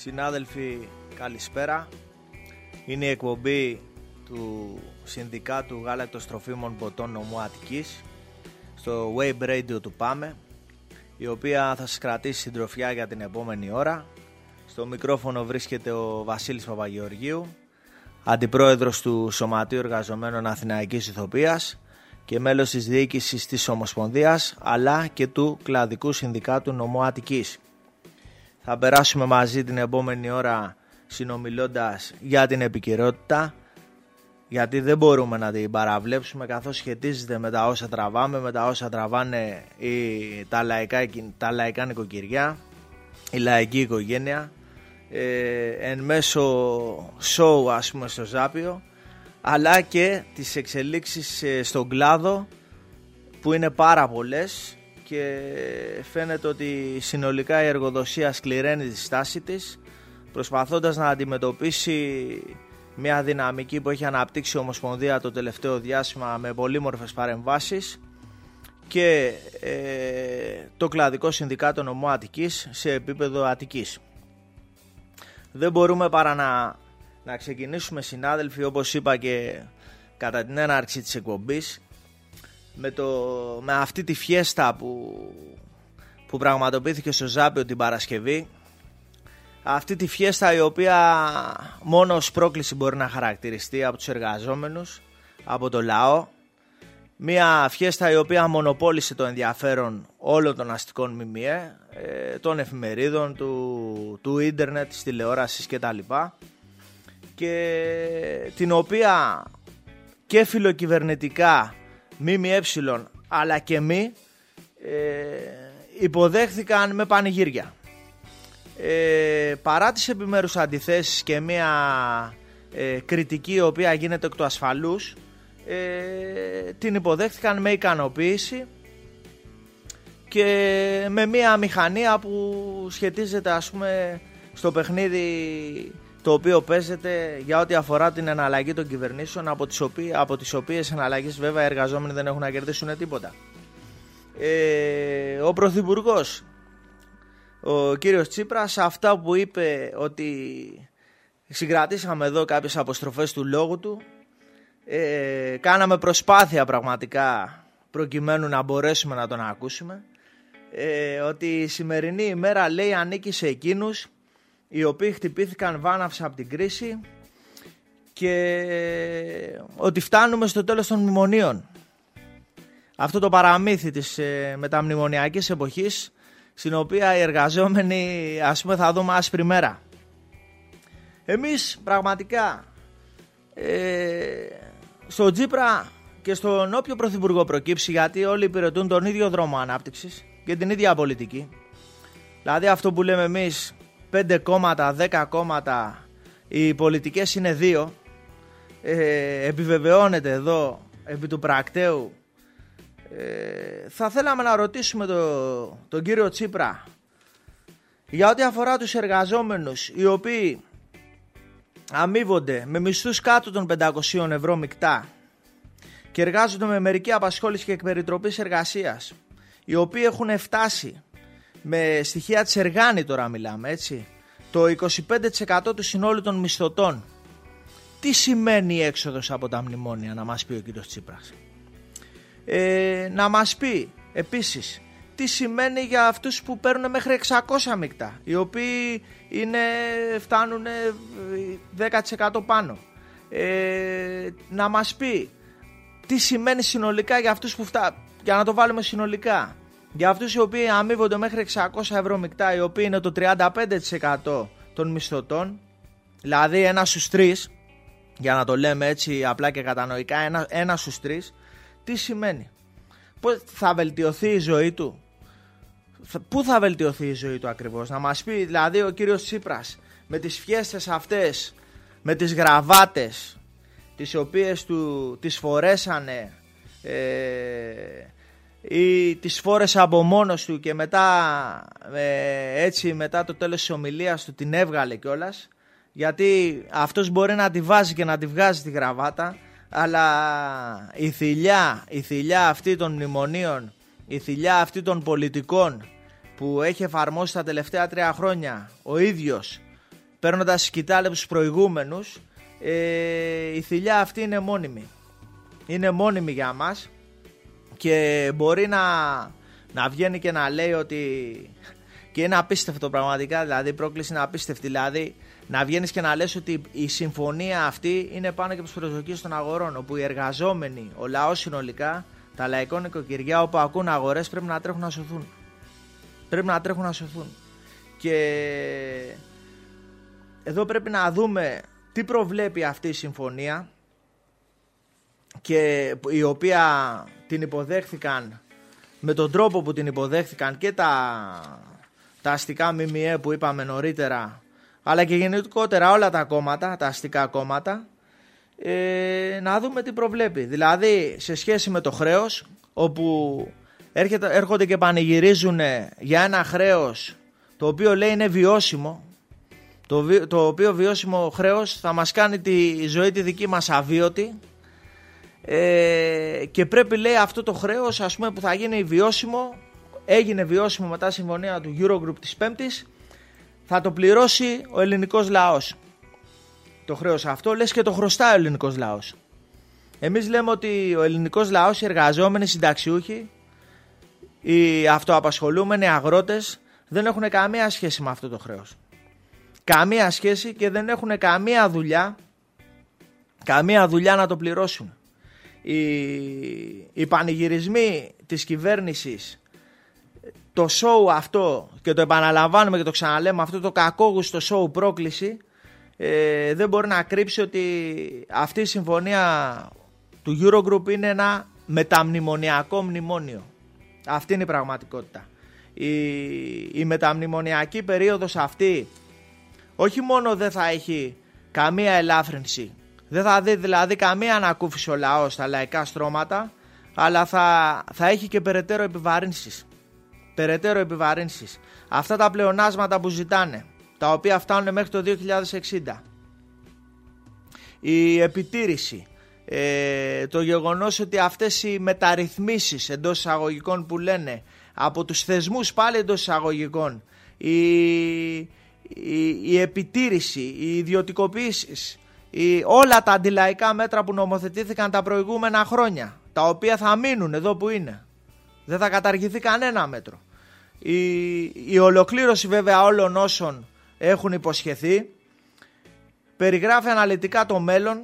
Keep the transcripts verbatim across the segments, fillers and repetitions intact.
Συνάδελφοι, καλησπέρα. Είναι η εκπομπή του Συνδικάτου Γάλακτος Τροφίμων Ποτών Νομού Αττικής στο Web Radio του ΠΑΜΕ, η οποία θα σας κρατήσει συντροφιά για την επόμενη ώρα. Στο μικρόφωνο βρίσκεται ο Βασίλης Παπαγεωργίου, αντιπρόεδρος του Σωματείου Εργαζομένων Αθηναϊκής Ηθοποιίας και μέλος της διοίκησης της Ομοσπονδίας, αλλά και του Κλαδικού Συνδικάτου Νομού Αττικής. Θα περάσουμε μαζί την επόμενη ώρα συνομιλώντας για την επικαιρότητα, γιατί δεν μπορούμε να την παραβλέψουμε, καθώς σχετίζεται με τα όσα τραβάμε, με τα όσα τραβάνε οι, τα, λαϊκά, τα λαϊκά νοικοκυριά, η λαϊκή οικογένεια, ε, εν μέσω show, ας πούμε, στο Ζάπιο, αλλά και τις εξελίξεις στον κλάδο, που είναι πάρα πολλές και φαίνεται ότι συνολικά η εργοδοσία σκληραίνει τη στάση της, προσπαθώντας να αντιμετωπίσει μια δυναμική που έχει αναπτύξει η Ομοσπονδία το τελευταίο διάστημα με πολύμορφες παρεμβάσεις και ε, το Κλαδικό Συνδικάτο Νομού Αττικής σε επίπεδο Αττικής. Δεν μπορούμε παρά να, να ξεκινήσουμε, συνάδελφοι, όπως είπα και κατά την έναρξη της εκπομπής, με, το, με αυτή τη φιέστα που, που πραγματοποιήθηκε στο Ζάπιο την Παρασκευή. Αυτή τη φιέστα, η οποία μόνο ως πρόκληση μπορεί να χαρακτηριστεί από τους εργαζόμενους, από το λαό. Μια φιέστα η οποία μονοπόλησε το ενδιαφέρον όλων των αστικών ΜΜΕ, των εφημερίδων, του, του ίντερνετ, της τηλεόρασης κτλ. Και την οποία και φιλοκυβερνητικά ΜΜΕ αλλά και μη ε, υποδέχθηκαν με πανηγύρια. Ε, παρά τις επιμέρους αντιθέσεις και μια ε, κριτική η οποία γίνεται εκ του ασφαλούς, ε, την υποδέχθηκαν με ικανοποίηση και με μια μηχανία που σχετίζεται, ας πούμε, στο παιχνίδι το οποίο παίζεται για ό,τι αφορά την εναλλαγή των κυβερνήσεων, από τις, οποίες, από τις οποίες εναλλαγές βέβαια οι εργαζόμενοι δεν έχουν να κερδίσουν τίποτα. Ε, ο Πρωθυπουργός, ο κύριος Τσίπρας, αυτά που είπε, ότι συγκρατήσαμε εδώ κάποιες αποστροφές του λόγου του, ε, κάναμε προσπάθεια πραγματικά προκειμένου να μπορέσουμε να τον ακούσουμε, ε, ότι η σημερινή ημέρα, λέει, ανήκει σε εκείνους οι οποίοι χτυπήθηκαν βάναυσα από την κρίση και ότι φτάνουμε στο τέλος των μνημονίων. Αυτό το παραμύθι της ε, μεταμνημονιακής εποχής, στην οποία οι εργαζόμενοι, ας πούμε, θα δούμε άσπρη μέρα. Εμείς πραγματικά ε, στον Τσίπρα και στον όποιο πρωθυπουργό προκύψει, γιατί όλοι υπηρετούν τον ίδιο δρόμο ανάπτυξης και την ίδια πολιτική, δηλαδή αυτό που λέμε εμείς πέντε κόμματα, δέκα κόμματα, οι πολιτικές είναι δύο, ε, επιβεβαιώνεται εδώ επί του πρακτέου. Ε, θα θέλαμε να ρωτήσουμε το, τον κύριο Τσίπρα για ό,τι αφορά τους εργαζόμενους, οι οποίοι αμείβονται με μισθούς κάτω των πεντακόσια ευρώ μεικτά και εργάζονται με μερική απασχόληση και εκπεριτροπής εργασίας, οι οποίοι έχουν φτάσει, με στοιχεία της Εργάνη τώρα μιλάμε, έτσι, το είκοσι πέντε τοις εκατό του συνόλου των μισθωτών. Τι σημαίνει η έξοδος από τα μνημόνια, να μας πει ο κύριος Τσίπρας. Ε, να μας πει επίσης τι σημαίνει για αυτούς που παίρνουν μέχρι εξακόσια μεικτά, οι οποίοι είναι, φτάνουν δέκα τοις εκατό πάνω. Ε, να μας πει τι σημαίνει συνολικά για αυτούς που φτάνουν, για να το βάλουμε συνολικά, για αυτούς οι οποίοι αμείβονται μέχρι εξακόσια ευρώ μεικτά, οι οποίοι είναι το τριάντα πέντε τοις εκατό των μισθωτών, δηλαδή ένα στους τρεις, για να το λέμε έτσι απλά και κατανοητά, ένα, ένα στους τρεις. Τι σημαίνει, πώς θα βελτιωθεί η ζωή του, πού θα βελτιωθεί η ζωή του ακριβώς, να μας πει δηλαδή ο κύριος Τσίπρας, με τις φιέστες αυτές, με τις γραβάτες τις οποίες του τις φορέσανε ε, ή τις φόρεσε από μόνος του και μετά ε, έτσι μετά το τέλος της ομιλίας του την έβγαλε κιόλας, γιατί αυτός μπορεί να τη βάζει και να τη βγάζει τη γραβάτα, αλλά η θηλιά, η θηλιά αυτή των μνημονίων, η θηλιά αυτή των πολιτικών που έχει εφαρμόσει τα τελευταία τρία χρόνια ο ίδιος παίρνοντας σκητάλη από τους προηγούμενους, ε, η θηλιά αυτή είναι μόνιμη. Είναι μόνιμη για μας και μπορεί να, να βγαίνει και να λέει ότι... Και είναι απίστευτο πραγματικά, δηλαδή η πρόκληση είναι απίστευτη. Δηλαδή να βγαίνεις και να λες ότι η συμφωνία αυτή είναι πάνω και από τις προσδοκίες των αγορών, όπου οι εργαζόμενοι, ο λαός συνολικά, τα λαϊκά νοικοκυριά όπου ακούν αγορές πρέπει να τρέχουν να σωθούν. Πρέπει να τρέχουν να σωθούν. Και εδώ πρέπει να δούμε τι προβλέπει αυτή η συμφωνία, και η οποία την υποδέχθηκαν με τον τρόπο που την υποδέχθηκαν και τα, τα αστικά ΜΜΕ που είπαμε νωρίτερα, αλλά και γενικότερα όλα τα κόμματα, τα αστικά κόμματα, ε, να δούμε τι προβλέπει. Δηλαδή σε σχέση με το χρέος, όπου έρχεται, έρχονται και πανηγυρίζουν για ένα χρέος το οποίο λέει είναι βιώσιμο, το, το οποίο βιώσιμο χρέος θα μας κάνει τη ζωή τη δική μας αβίωτη, ε, και πρέπει, λέει, αυτό το χρέος, ας πούμε, που θα γίνει βιώσιμο, έγινε βιώσιμο μετά τη συμφωνία του Eurogroup της Πέμπτης, θα το πληρώσει ο ελληνικός λαός. Το χρέος αυτό λες και το χρωστάει ο ελληνικός λαός. Εμείς λέμε ότι ο ελληνικός λαός, οι εργαζόμενοι, οι συνταξιούχοι, οι αυτοαπασχολούμενοι, οι αγρότες δεν έχουν καμία σχέση με αυτό το χρέος. Καμία σχέση, και δεν έχουν καμία δουλειά, καμία δουλειά να το πληρώσουν. Οι, οι πανηγυρισμοί της κυβέρνησης, το show αυτό, και το επαναλαμβάνουμε και το ξαναλέμε, αυτό το κακόγουστο show πρόκληση, ε, δεν μπορεί να κρύψει ότι αυτή η συμφωνία του Eurogroup είναι ένα μεταμνημονιακό μνημόνιο. Αυτή είναι η πραγματικότητα. Η, η μεταμνημονιακή περίοδος αυτή όχι μόνο δεν θα έχει καμία ελάφρυνση, δεν θα δει δηλαδή καμία ανακούφιση ο λαός στα λαϊκά στρώματα, αλλά θα, θα έχει και περαιτέρω επιβαρύνσεις. Περαιτέρω επιβαρύνσεις. Αυτά τα πλεονάσματα που ζητάνε, τα οποία φτάνουν μέχρι το δύο χιλιάδες εξήντα. Η επιτήρηση, ε, το γεγονός ότι αυτές οι μεταρρυθμίσεις εντός εισαγωγικών που λένε από τους θεσμούς πάλι εντός εισαγωγικών, η, η, η επιτήρηση, οι ιδιωτικοποίησεις, η, όλα τα αντιλαϊκά μέτρα που νομοθετήθηκαν τα προηγούμενα χρόνια, τα οποία θα μείνουν εδώ που είναι, δεν θα καταργηθεί κανένα μέτρο. Η, η ολοκλήρωση βέβαια όλων όσων έχουν υποσχεθεί, περιγράφει αναλυτικά το μέλλον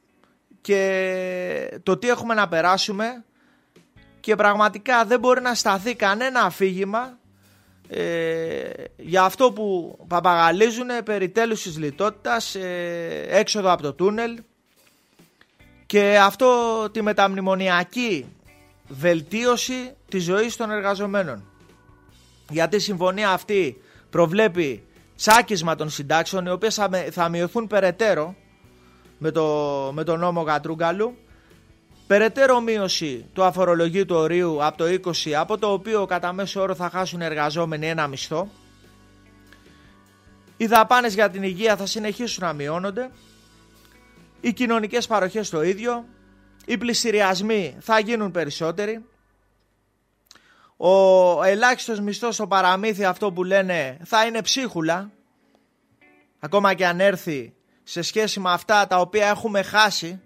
και το τι έχουμε να περάσουμε, και πραγματικά δεν μπορεί να σταθεί κανένα αφήγημα ε, για αυτό που παπαγαλίζουν περί τέλους της λιτότητας, ε, έξοδο από το τούνελ, και αυτό τη μεταμνημονιακή βελτίωση της ζωής των εργαζομένων. Γιατί η συμφωνία αυτή προβλέπει τσάκισμα των συντάξεων, οι οποίες θα μειωθούν περαιτέρω με το, με το νόμο Γατρούγκαλου, περαιτέρω μείωση του αφορολογίου του ορίου από το είκοσι, από το οποίο κατά μέσο όρο θα χάσουν οι εργαζόμενοι ένα μισθό. Οι δαπάνες για την υγεία θα συνεχίσουν να μειώνονται, οι κοινωνικές παροχές το ίδιο, οι πληστηριασμοί θα γίνουν περισσότεροι, ο ελάχιστος μισθός στο παραμύθι, αυτό που λένε, θα είναι ψίχουλα, ακόμα και αν έρθει σε σχέση με αυτά τα οποία έχουμε χάσει,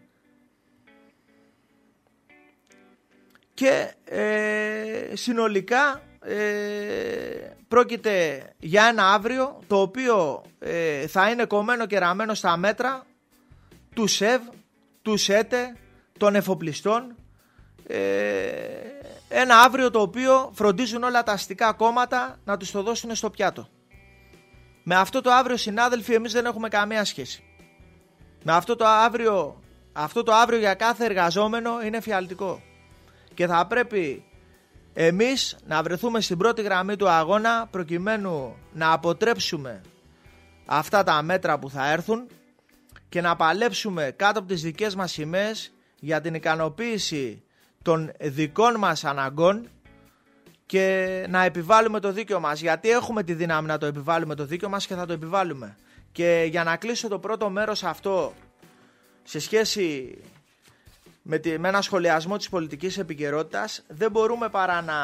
και ε, συνολικά ε, πρόκειται για ένα αύριο το οποίο ε, θα είναι κομμένο και ραμμένο στα μέτρα του ΣΕΒ, του ΣΕΤΕ, των εφοπλιστών, ε, ένα αύριο το οποίο φροντίζουν όλα τα αστικά κόμματα να τους το δώσουν στο πιάτο. Με αυτό το αύριο, συνάδελφοι, εμείς δεν έχουμε καμία σχέση. Με αυτό το αύριο, αυτό το αύριο για κάθε εργαζόμενο είναι φιαλτικό. Και θα πρέπει εμείς να βρεθούμε στην πρώτη γραμμή του αγώνα, προκειμένου να αποτρέψουμε αυτά τα μέτρα που θα έρθουν και να παλέψουμε κάτω από τις δικές μας σημαίες για την ικανοποίηση των δικών μας αναγκών και να επιβάλλουμε το δίκαιο μας, γιατί έχουμε τη δύναμη να το επιβάλλουμε το δίκαιο μας και θα το επιβάλλουμε. Και για να κλείσω το πρώτο μέρος αυτό σε σχέση με, τη, με ένα σχολιασμό της πολιτικής επικαιρότητας, δεν μπορούμε παρά να,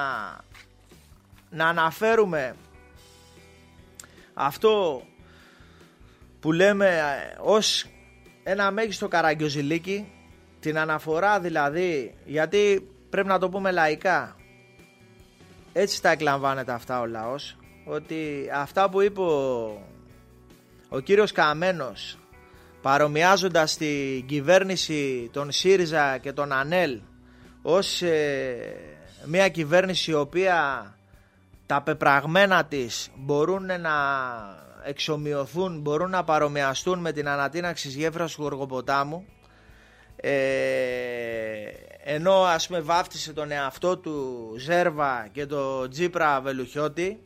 να αναφέρουμε αυτό που λέμε ως ένα μέγιστο καραγκιόζηλίκι, την αναφορά δηλαδή, γιατί πρέπει να το πούμε λαϊκά, έτσι τα εκλαμβάνεται αυτά ο λαός, ότι αυτά που είπε ο, ο κύριος Καμένος, παρομοιάζοντας την κυβέρνηση των ΣΥΡΙΖΑ και των ΑΝΕΛ ως ε, μια κυβέρνηση η οποία τα πεπραγμένα της μπορούν να εξομοιωθούν, μπορούν να παρομοιαστούν με την ανατείναξη της γέφυρας του Γοργοποτάμου, ε, ενώ ας πούμε βάφτισε τον εαυτό του Ζέρβα και τον Τσίπρα Βελουχιώτη,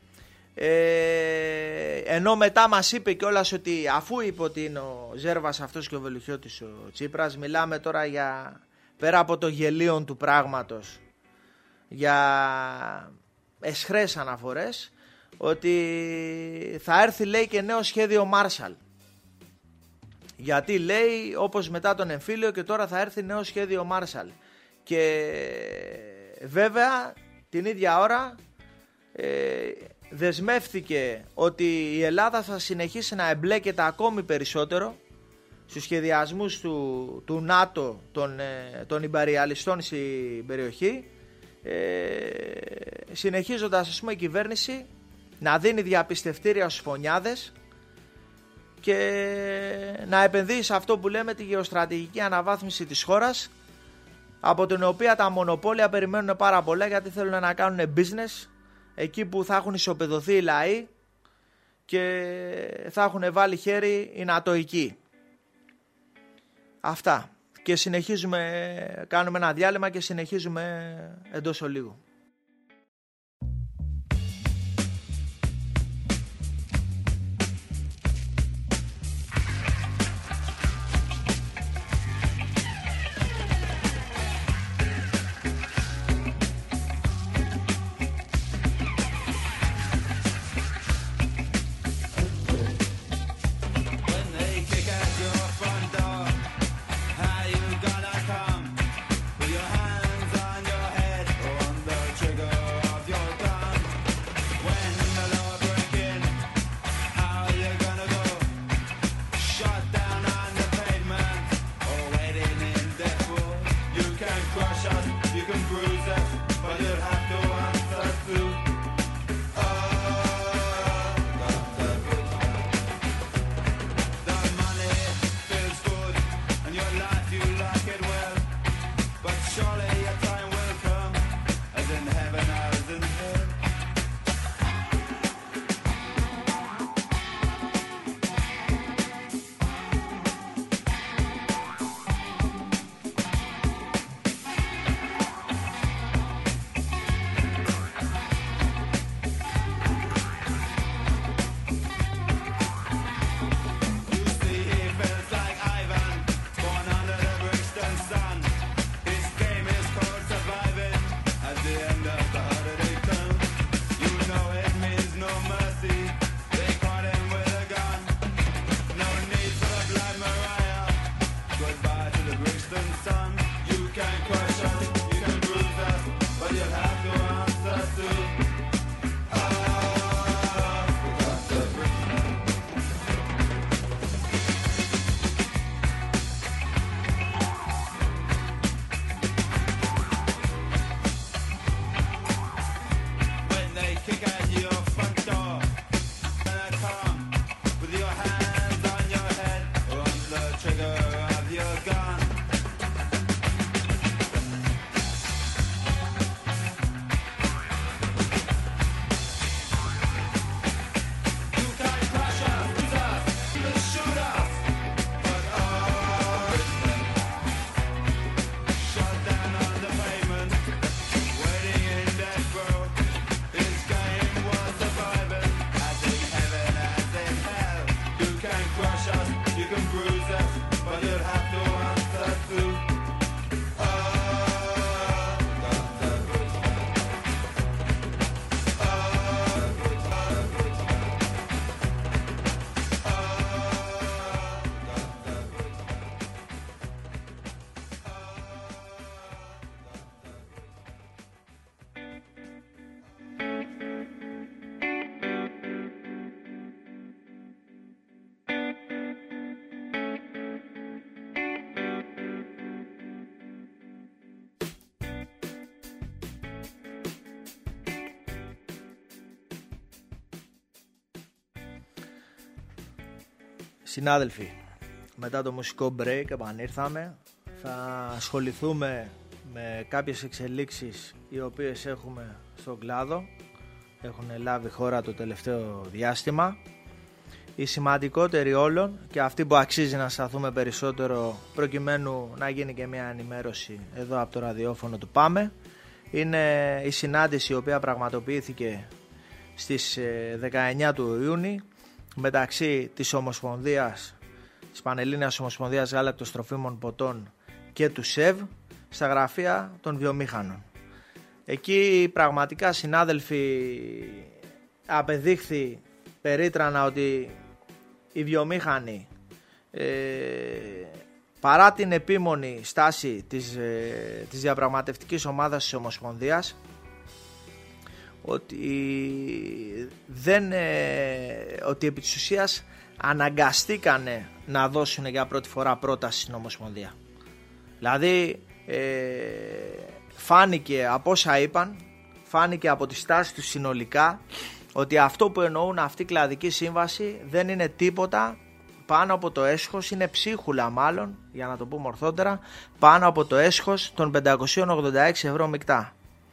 ε, ενώ μετά μας είπε κιόλας ότι αφού είπε ότι είναι ο Ζέρβας αυτός και ο Βελουχιώτης ο Τσίπρας, μιλάμε τώρα για, πέρα από το γελίον του πράγματος, για εσχρές αναφορές, ότι θα έρθει λέει και νέο σχέδιο Μάρσαλ, γιατί λέει όπως μετά τον εμφύλιο και τώρα θα έρθει νέο σχέδιο Μάρσαλ. Και βέβαια την ίδια ώρα ε, δεσμεύθηκε ότι η Ελλάδα θα συνεχίσει να εμπλέκεται ακόμη περισσότερο στους σχεδιασμούς του, του ΝΑΤΟ, των, ε, των ιμπεριαλιστών στην περιοχή, ε, συνεχίζοντας ας πούμε η κυβέρνηση να δίνει διαπιστευτήρια στους φωνιάδες και να επενδύει σε αυτό που λέμε τη γεωστρατηγική αναβάθμιση της χώρας, από την οποία τα μονοπόλια περιμένουν πάρα πολλά, γιατί θέλουν να κάνουν business εκεί που θα έχουν ισοπεδωθεί οι λαοί και θα έχουν βάλει χέρι οι νατοικοί. Αυτά. Και συνεχίζουμε, κάνουμε ένα διάλειμμα και συνεχίζουμε εντός ολίγου. How you gonna come with your hands on your head or on the Συνάδελφοι, μετά το μουσικό break επανήρθαμε. Θα ασχοληθούμε με κάποιες εξελίξεις οι οποίες έχουμε στον κλάδο, έχουν λάβει χώρα το τελευταίο διάστημα. Η σημαντικότερη όλων και αυτή που αξίζει να σταθούμε περισσότερο προκειμένου να γίνει και μια ενημέρωση εδώ από το ραδιόφωνο του ΠΑΜΕ είναι η συνάντηση η οποία πραγματοποιήθηκε στις δεκαεννιά του Ιούνιου μεταξύ της Ομοσπονδίας, της Πανελλήνιας Ομοσπονδίας Γάλακτος Τροφίμων Ποτών και του ΣΕΒ στα γραφεία των βιομήχανων. Εκεί πραγματικά, συνάδελφοι, απεδείχθη περίτρανα ότι οι βιομήχανοι ε, παρά την επίμονη στάση της, ε, της διαπραγματευτικής ομάδας της Ομοσπονδίας ότι, δεν, ε, ότι επί της ουσίας αναγκαστήκανε να δώσουν για πρώτη φορά πρόταση στην Ομοσπονδία. Δηλαδή ε, φάνηκε από όσα είπαν, φάνηκε από τη στάση του συνολικά ότι αυτό που εννοούν αυτή η κλαδική σύμβαση δεν είναι τίποτα πάνω από το έσχος, είναι ψίχουλα μάλλον, για να το πούμε ορθότερα, πάνω από το έσχος των πεντακόσια ογδόντα έξι ευρώ μεικτά.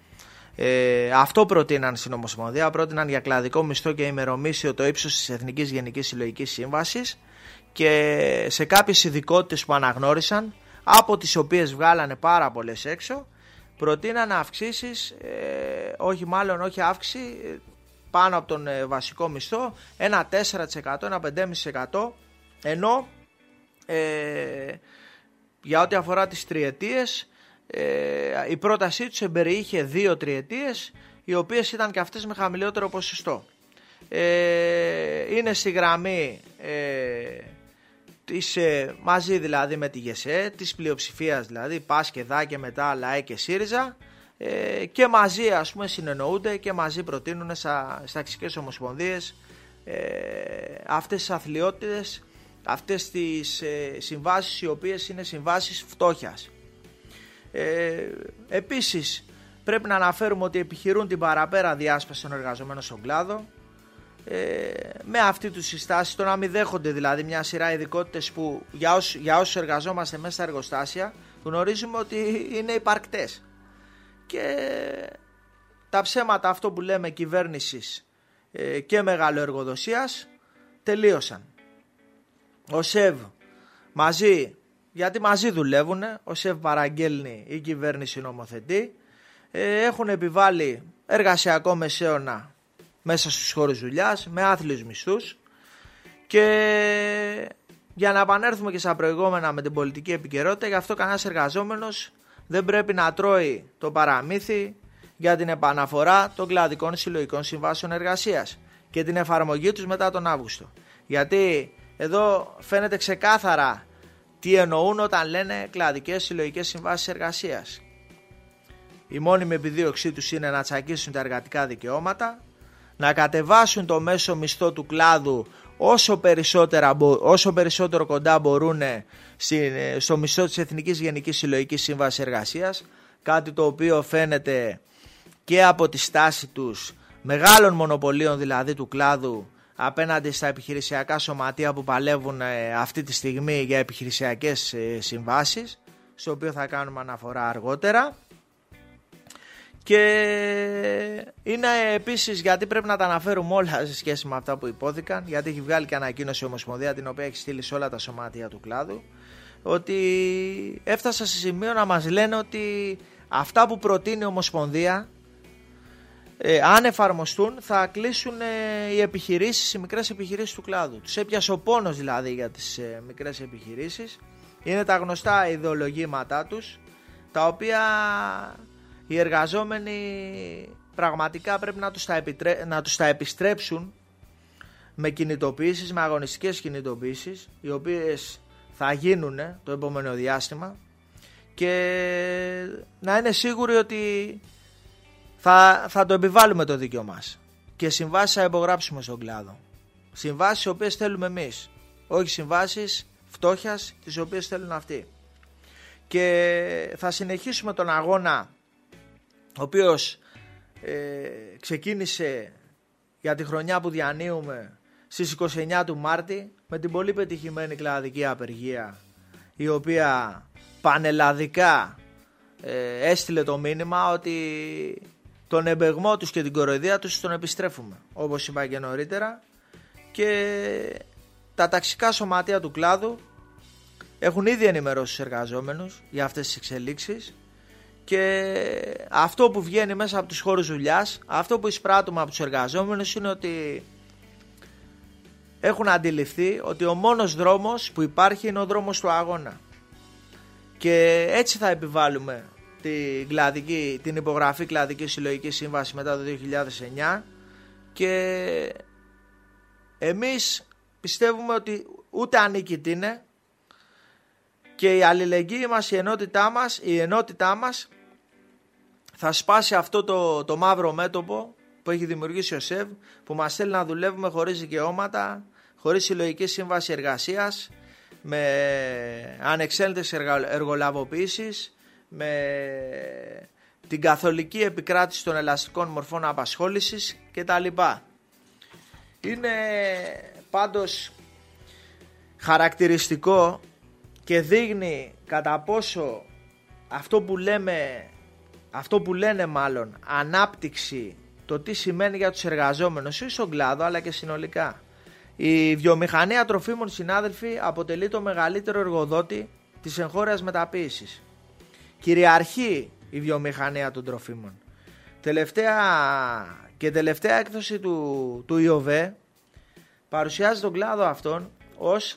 Ε, αυτό προτείναν στην Ομοσπονδία, πρότειναν για κλαδικό μισθό και ημερομίσιο το ύψος της Εθνικής Γενικής Συλλογικής Σύμβασης και σε κάποιες ειδικότητες που αναγνώρισαν, από τις οποίες βγάλανε πάρα πολλές έξω, προτείνανε αυξήσεις, ε, όχι μάλλον όχι αύξηση, πάνω από τον ε, βασικό μισθό, ένα τέσσερα τοις εκατό, ένα πέντε κόμμα πέντε τοις εκατό, ενώ ε, για ό,τι αφορά τις τριετίες, ε, η πρότασή τους εμπεριείχε δύο τριετίες, οι οποίες ήταν και αυτές με χαμηλότερο ποσοστό. Ε, είναι στη γραμμή ε, της, ε, μαζί δηλαδή με τη ΓΕΣΕ, της πλειοψηφίας δηλαδή, ΠΑΣ και ΔΑ και μετά ΛΑΕ και ΣΥΡΙΖΑ, ε, και μαζί ας πούμε συνεννοούνται και μαζί προτείνουν στα, στα ταξικές ομοσπονδίες ε, αυτές τις αθλιότητες, αυτές τις ε, συμβάσεις οι οποίες είναι συμβάσεις φτώχειας. Ε, επίσης πρέπει να αναφέρουμε ότι επιχειρούν την παραπέρα διάσπαση των εργαζομένων στον κλάδο ε, με αυτή τους συστάσεις, το να μην δέχονται δηλαδή μια σειρά ειδικότητες που για, όσους, για όσους εργαζόμαστε μέσα στα εργοστάσια γνωρίζουμε ότι είναι υπαρκτές, και τα ψέματα αυτό που λέμε κυβέρνησης ε, και μεγαλοεργοδοσίας τελείωσαν. Ο ΣΕΒ μαζί, γιατί μαζί δουλεύουν, ο ΣΕΒ παραγγέλνει, η κυβέρνηση νομοθετεί, ε, έχουν επιβάλει εργασιακό μεσαίωνα μέσα στους χώρους δουλειάς με άθλιους μισθούς, και για να επανέλθουμε και στα προηγούμενα με την πολιτική επικαιρότητα, γι' αυτό κανένας εργαζόμενος δεν πρέπει να τρώει το παραμύθι για την επαναφορά των κλαδικών συλλογικών συμβάσεων εργασίας και την εφαρμογή τους μετά τον Αύγουστο. Γιατί εδώ φαίνεται ξεκάθαρα τι εννοούν όταν λένε κλαδικές συλλογικές συμβάσεις εργασίας. Η μόνιμη επιδίωξή τους είναι να τσακίσουν τα εργατικά δικαιώματα, να κατεβάσουν το μέσο μισθό του κλάδου όσο, όσο περισσότερο κοντά μπορούν στο μισθό της Εθνικής Γενικής Συλλογικής Σύμβασης Εργασίας, κάτι το οποίο φαίνεται και από τη στάση τους μεγάλων μονοπωλίων δηλαδή του κλάδου απέναντι στα επιχειρησιακά σωματεία που παλεύουν αυτή τη στιγμή για επιχειρησιακές συμβάσεις, στο οποίο θα κάνουμε αναφορά αργότερα. Και είναι επίσης, γιατί πρέπει να τα αναφέρουμε όλα σε σχέση με αυτά που υπόθηκαν, γιατί έχει βγάλει και ανακοίνωση η Ομοσπονδία, την οποία έχει στείλει σε όλα τα σωματεία του κλάδου, ότι έφτασα σε σημείο να μας λένε ότι αυτά που προτείνει η Ομοσπονδία, ε, αν εφαρμοστούν, θα κλείσουν ε, οι επιχειρήσεις, οι μικρές επιχειρήσεις του κλάδου. Τους έπιασε ο πόνος δηλαδή για τις ε, μικρές επιχειρήσεις. Είναι τα γνωστά ιδεολογήματά τους, τα οποία οι εργαζόμενοι πραγματικά πρέπει να τους τα, επιτρέ... να τους τα επιστρέψουν με κινητοποιήσεις, με αγωνιστικές κινητοποιήσεις, οι οποίες θα γίνουν το επόμενο διάστημα, και να είναι σίγουροι ότι θα, θα το επιβάλλουμε το δίκαιο μας, και συμβάσεις θα υπογράψουμε στον κλάδο. Συμβάσεις οι οποίες θέλουμε εμείς, όχι συμβάσεις φτώχειας τις οποίες θέλουν αυτοί. Και θα συνεχίσουμε τον αγώνα, ο οποίος ε, ξεκίνησε για τη χρονιά που διανύουμε στις είκοσι εννέα του Μάρτη με την πολύ πετυχημένη κλαδική απεργία, η οποία πανελλαδικά ε, έστειλε το μήνυμα ότι τον εμπεγμό τους και την κοροϊδία τους τον επιστρέφουμε, όπως είπα και νωρίτερα, και τα ταξικά σωματεία του κλάδου έχουν ήδη ενημερώσει τους εργαζόμενους για αυτές τις εξελίξεις, και αυτό που βγαίνει μέσα από τους χώρους δουλειάς, αυτό που εισπράττουμε από τους εργαζόμενους, είναι ότι έχουν αντιληφθεί ότι ο μόνος δρόμος που υπάρχει είναι ο δρόμος του αγώνα, και έτσι θα επιβάλλουμε την, κλαδική, την υπογραφή κλαδική συλλογική σύμβαση μετά το δύο χιλιάδες εννέα, και εμείς πιστεύουμε ότι ούτε ανίκητη είναι, και η αλληλεγγύη μας, η ενότητά μας, η ενότητά μας θα σπάσει αυτό το, το μαύρο μέτωπο που έχει δημιουργήσει ο ΣΕΒ, που μας θέλει να δουλεύουμε χωρίς δικαιώματα, χωρίς συλλογική σύμβαση εργασίας, με ανεξέλεγκτες εργολαβοποιήσεις, με την καθολική επικράτηση των ελαστικών μορφών απασχόλησης κτλ. Είναι πάντως χαρακτηριστικό και δείχνει κατά πόσο αυτό που λέμε, αυτό που λένε μάλλον ανάπτυξη, το τι σημαίνει για τους εργαζόμενους, όχι στον κλάδο αλλά και συνολικά. Η βιομηχανία τροφίμων, συνάδελφοι, αποτελεί το μεγαλύτερο εργοδότη της εγχώριας μεταποίησης. Κυριαρχεί η βιομηχανία των τροφίμων. Τελευταία και τελευταία έκδοση του, του ΙΟΒΕ παρουσιάζει τον κλάδο αυτόν ως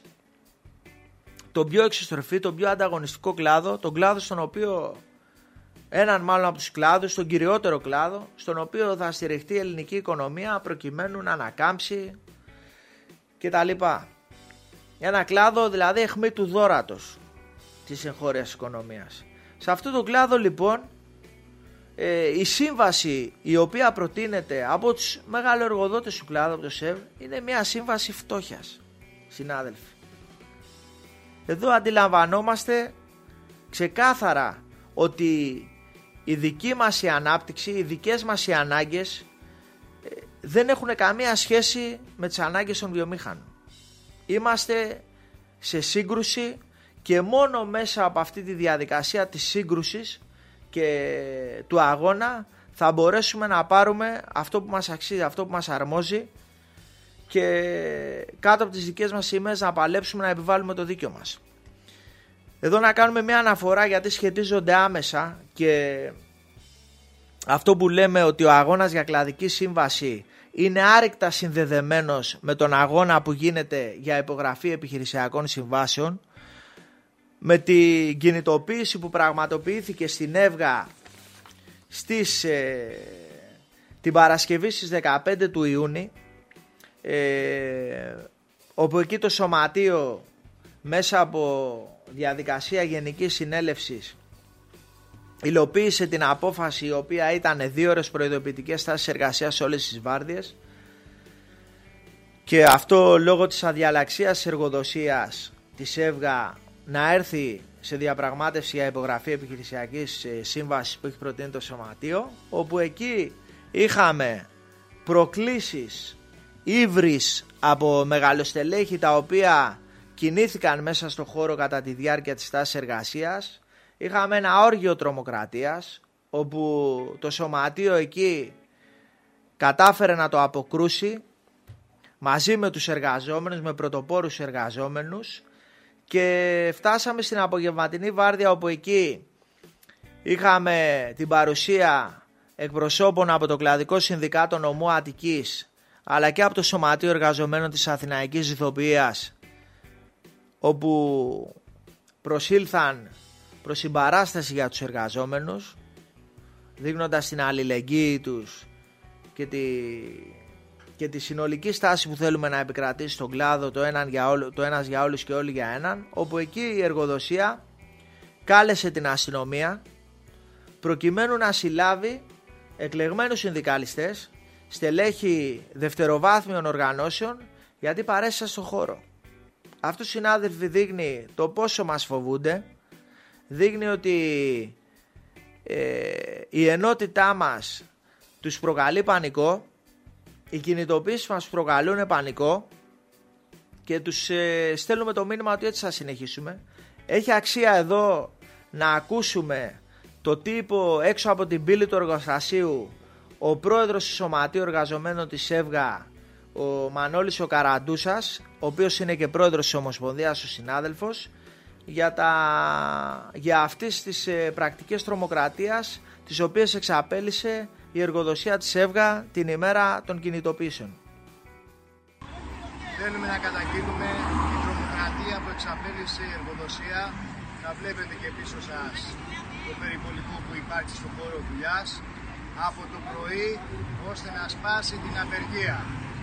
τον πιο εξωστρεφή, τον πιο ανταγωνιστικό κλάδο, τον κλάδο στον οποίο, έναν μάλλον από τους κλάδους, τον κυριότερο κλάδο, στον οποίο θα στηριχτεί η ελληνική οικονομία προκειμένου να ανακάμψει και τα λοιπά. Ένα κλάδο δηλαδή αιχμή του δώρατος της εγχώριας οικονομίας. Σε αυτό το κλάδο λοιπόν ε, η σύμβαση η οποία προτείνεται από τους μεγαλοεργοδότες του κλάδου, από το ΣΕΒ, είναι μια σύμβαση φτώχειας, συνάδελφοι. Εδώ αντιλαμβανόμαστε ξεκάθαρα ότι η δική μας η ανάπτυξη, οι δικές μας οι ανάγκες δεν έχουν καμία σχέση με τις ανάγκες των βιομήχανων. Είμαστε σε σύγκρουση, και μόνο μέσα από αυτή τη διαδικασία της σύγκρουσης και του αγώνα θα μπορέσουμε να πάρουμε αυτό που μας αξίζει, αυτό που μας αρμόζει, και κάτω από τις δικές μας σημαίες να παλέψουμε να επιβάλλουμε το δίκιο μας. Εδώ να κάνουμε μια αναφορά, γιατί σχετίζονται άμεσα, και αυτό που λέμε ότι ο αγώνας για κλαδική σύμβαση είναι άρρηκτα συνδεδεμένος με τον αγώνα που γίνεται για υπογραφή επιχειρησιακών συμβάσεων, με την κινητοποίηση που πραγματοποιήθηκε στην Εύγα στις, ε, την Παρασκευή στις δεκαπέντε του Ιούνιου, ε, όπου εκεί το Σωματείο μέσα από διαδικασία γενικής συνέλευσης υλοποίησε την απόφαση, η οποία ήταν δύο ώρες προειδοποιητικές στάσεις εργασίας σε όλες τις βάρδιες, και αυτό λόγω της αδιαλαξίας εργοδοσίας της ΕΒΓΑ να έρθει σε διαπραγμάτευση για υπογραφή επιχειρησιακής σύμβασης που έχει προτείνει το Σωματείο, όπου εκεί είχαμε προκλήσεις ύβρις από μεγαλοστελέχη τα οποία κινήθηκαν μέσα στο χώρο κατά τη διάρκεια της στάσης εργασίας. Είχαμε ένα όργιο τρομοκρατίας, όπου το Σωματείο εκεί κατάφερε να το αποκρούσει μαζί με τους εργαζόμενους, με πρωτοπόρους εργαζόμενους, και φτάσαμε στην απογευματινή βάρδια, όπου εκεί είχαμε την παρουσία εκπροσώπων από το Κλαδικό Συνδικάτο Νομού Αττικής, αλλά και από το Σωματείο Εργαζομένων της Αθηναϊκής Ηθοποιίας, όπου προσήλθαν προς συμπαράσταση για τους εργαζόμενους, δείχνοντας την αλληλεγγύη τους και τη, και τη συνολική στάση που θέλουμε να επικρατήσει στον κλάδο, το, έναν για όλο, το ένας για όλους και όλοι για έναν, όπου εκεί η εργοδοσία κάλεσε την αστυνομία προκειμένου να συλλάβει εκλεγμένους συνδικαλιστές, στελέχη δευτεροβάθμιων οργανώσεων, γιατί παρέστησαν στον χώρο. Αυτό, συνάδελφοι, δείχνει το πόσο μας φοβούνται, δείχνει ότι ε, η ενότητά μας τους προκαλεί πανικό, οι κινητοποίησεις μας προκαλούν πανικό, και τους ε, στέλνουμε το μήνυμα ότι έτσι θα συνεχίσουμε. Έχει αξία εδώ να ακούσουμε το τύπο έξω από την πύλη του εργοστασίου, ο πρόεδρος του Σωματείου Εργαζομένων της ΕΒΓΑ, ο Μανώλης ο Καραντούσας, ο οποίος είναι και πρόεδρος της Ομοσπονδίας, ο συνάδελφος, για, τα... για αυτές τις ε, πρακτικές τρομοκρατίας τις οποίες εξαπέλυσε η εργοδοσία της ΕΒΓΑ την ημέρα των κινητοποίησεων. Θέλουμε να καταγγείλουμε την τρομοκρατία που εξαπέλυσε η εργοδοσία. Να βλέπετε και πίσω σας το περιπολικό που υπάρχει στον χώρο δουλειάς από το πρωί, ώστε να σπάσει την απεργία.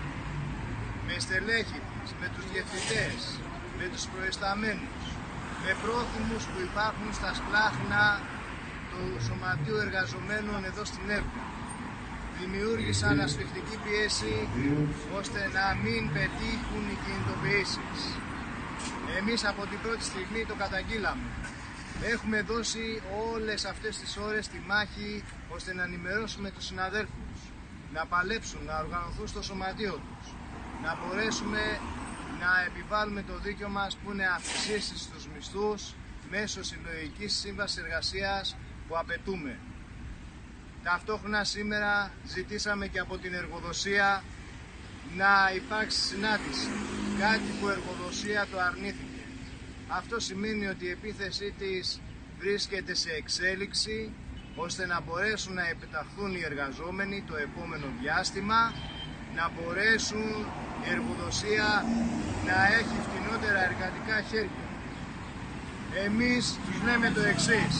Με στελέχη της, με τους διευθυντές, με τους προεσταμένους, με πρόθυμους που υπάρχουν στα σπλάχνα του Σωματείου Εργαζομένων εδώ στην ΕΒΓΑ. Δημιούργησαν ασφιχτική πίεση ώστε να μην πετύχουν οι κινητοποιήσεις. Εμείς από την πρώτη στιγμή το καταγγείλαμε. Έχουμε δώσει όλες αυτές τις ώρες τη μάχη ώστε να ενημερώσουμε τους συναδέλφους, να παλέψουν, να οργανωθούν στο σωματείο τους, να μπορέσουμε να επιβάλλουμε το δίκαιο μας που είναι αυξήσεις στους μισθούς μέσω συλλογικής σύμβασης εργασίας που απαιτούμε. Ταυτόχρονα σήμερα ζητήσαμε και από την εργοδοσία να υπάρξει συνάντηση, κάτι που η εργοδοσία το αρνήθηκε. Αυτό σημαίνει ότι η επίθεσή της βρίσκεται σε εξέλιξη, ώστε να μπορέσουν να επιταχθούν οι εργαζόμενοι το επόμενο διάστημα, να μπορέσουν η εργοδοσία να έχει φτηνότερα εργατικά χέρια. Εμείς τους λέμε το εξής: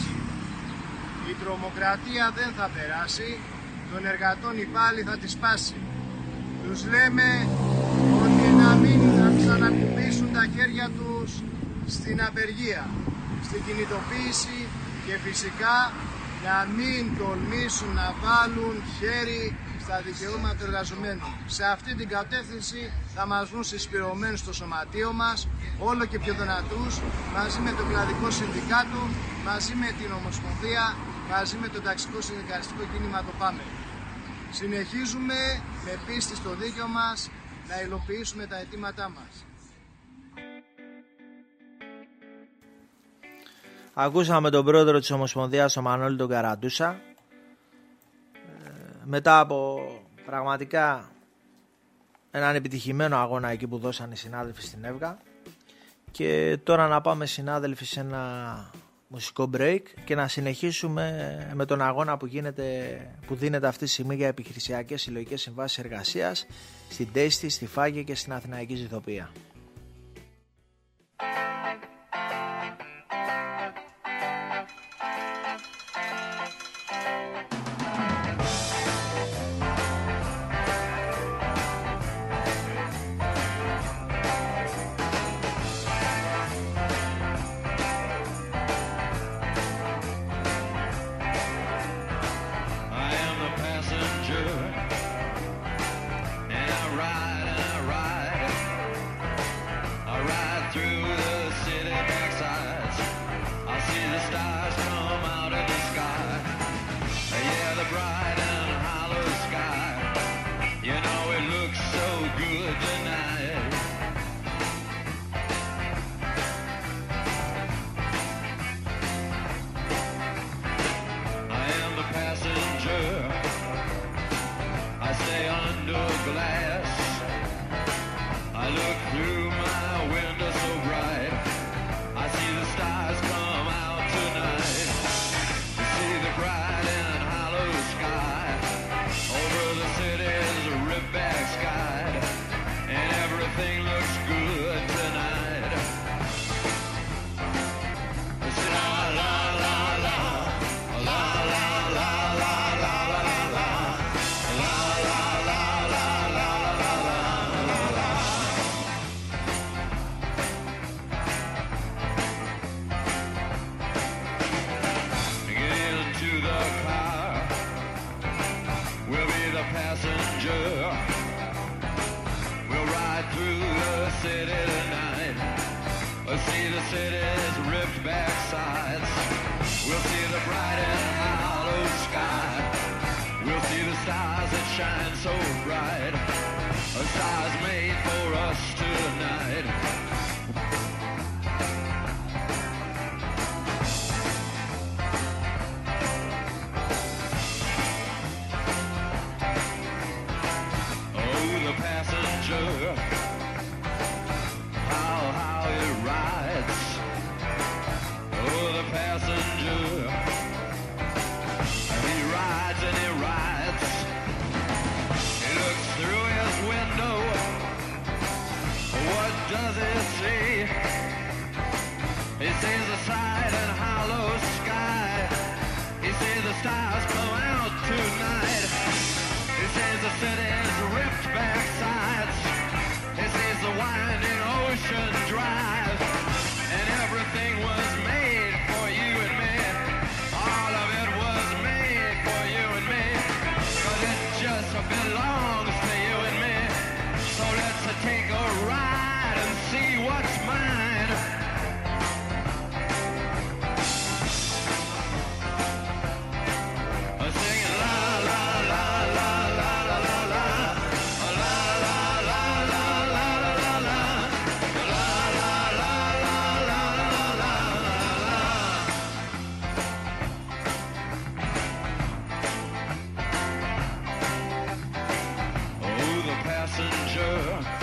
η τρομοκρατία δεν θα περάσει, των εργατών η πάλη θα τη σπάσει. Τους λέμε ότι να μην ξανακουμπήσουν τα χέρια τους στην απεργία, στην κινητοποίηση και φυσικά να μην τολμήσουν να βάλουν χέρι στα δικαιώματα του εργαζομένου. Σε αυτή την κατεύθυνση θα μας βρουν συσπηρωμένους στο σωματείο μας, όλο και πιο δυνατούς, μαζί με το κλαδικό συνδικάτο, μαζί με την Ομοσπονδία, μαζί με το ταξικό συνδικαλιστικό κίνημα το ΠΑΜΕ. Συνεχίζουμε με πίστη στο δίκαιο μας να υλοποιήσουμε τα αιτήματά μας. Ακούσαμε τον πρόεδρο της Ομοσπονδίας, τον Μανώλη τον Καραντούσα, μετά από πραγματικά έναν επιτυχημένο αγώνα εκεί που δώσαν οι συνάδελφοι στην ΕΒΓΑ. Και τώρα να πάμε, συνάδελφοι, σε ένα μουσικό break και να συνεχίσουμε με τον αγώνα που, γίνεται, που δίνεται αυτή τη στιγμή για επιχειρησιακές συλλογικές συμβάσεις εργασίας στην Τέστη, στη Φάγια και στην Αθηναϊκή Ζηθοποιία. Shine so bright, a star's made for us tonight. night. Oh, the passenger, how, how he rides. Oh, the passenger, he rides and he rides. He looks through his window. What does he see? He sees the side and hollow sky. He sees the stars come out tonight. He sees the city's ripped back sides. He sees the winding ocean drive. And everything was made for you and me. All of it was made for you and me. But it just belongs to you and me. So let's take a ride and see what's mine. I'm singing la la la la la la la la. La la la la la la la la. La la la la la la la la. Oh, the passenger,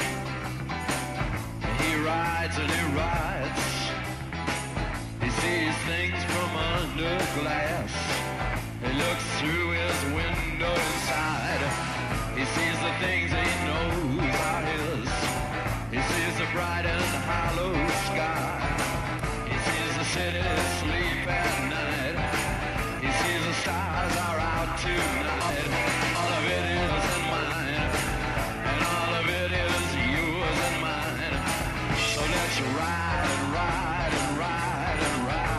he rides and he rides. He sees things from under glass. He looks through his window inside. He sees the things he knows are his. He sees the bright and hollow sky. He sees the city sleep at night. He sees the stars are out tonight. All of it is in mine, and all of it is yours and mine. So let's ride and ride and ride and ride.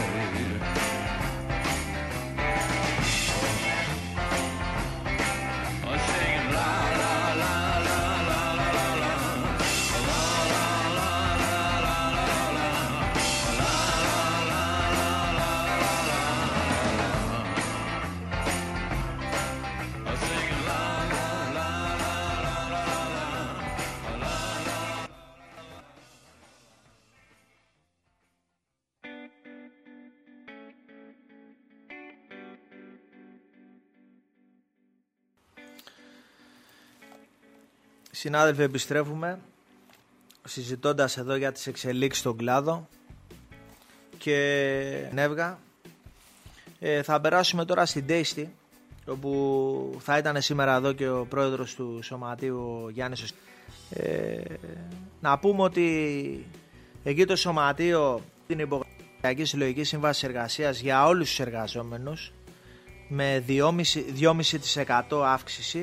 I'm singing la la la la la la la la. La la la la la la la. La la la la la la la. I'm singing la la la la la la la. La la. Συνάδελφοι, επιστρέφουμε συζητώντας εδώ για τις εξελίξεις στον κλάδο και Νεύγα. Ε, θα περάσουμε τώρα στην Tasty, όπου θα ήταν σήμερα εδώ και ο πρόεδρος του Σωματείου, ο Γιάννης. Ε, να πούμε ότι εκεί το Σωματείο την υπογραφική συλλογική σύμβαση εργασίας για όλους τους εργαζόμενους με δύο κόμμα πέντε τοις εκατό αύξηση,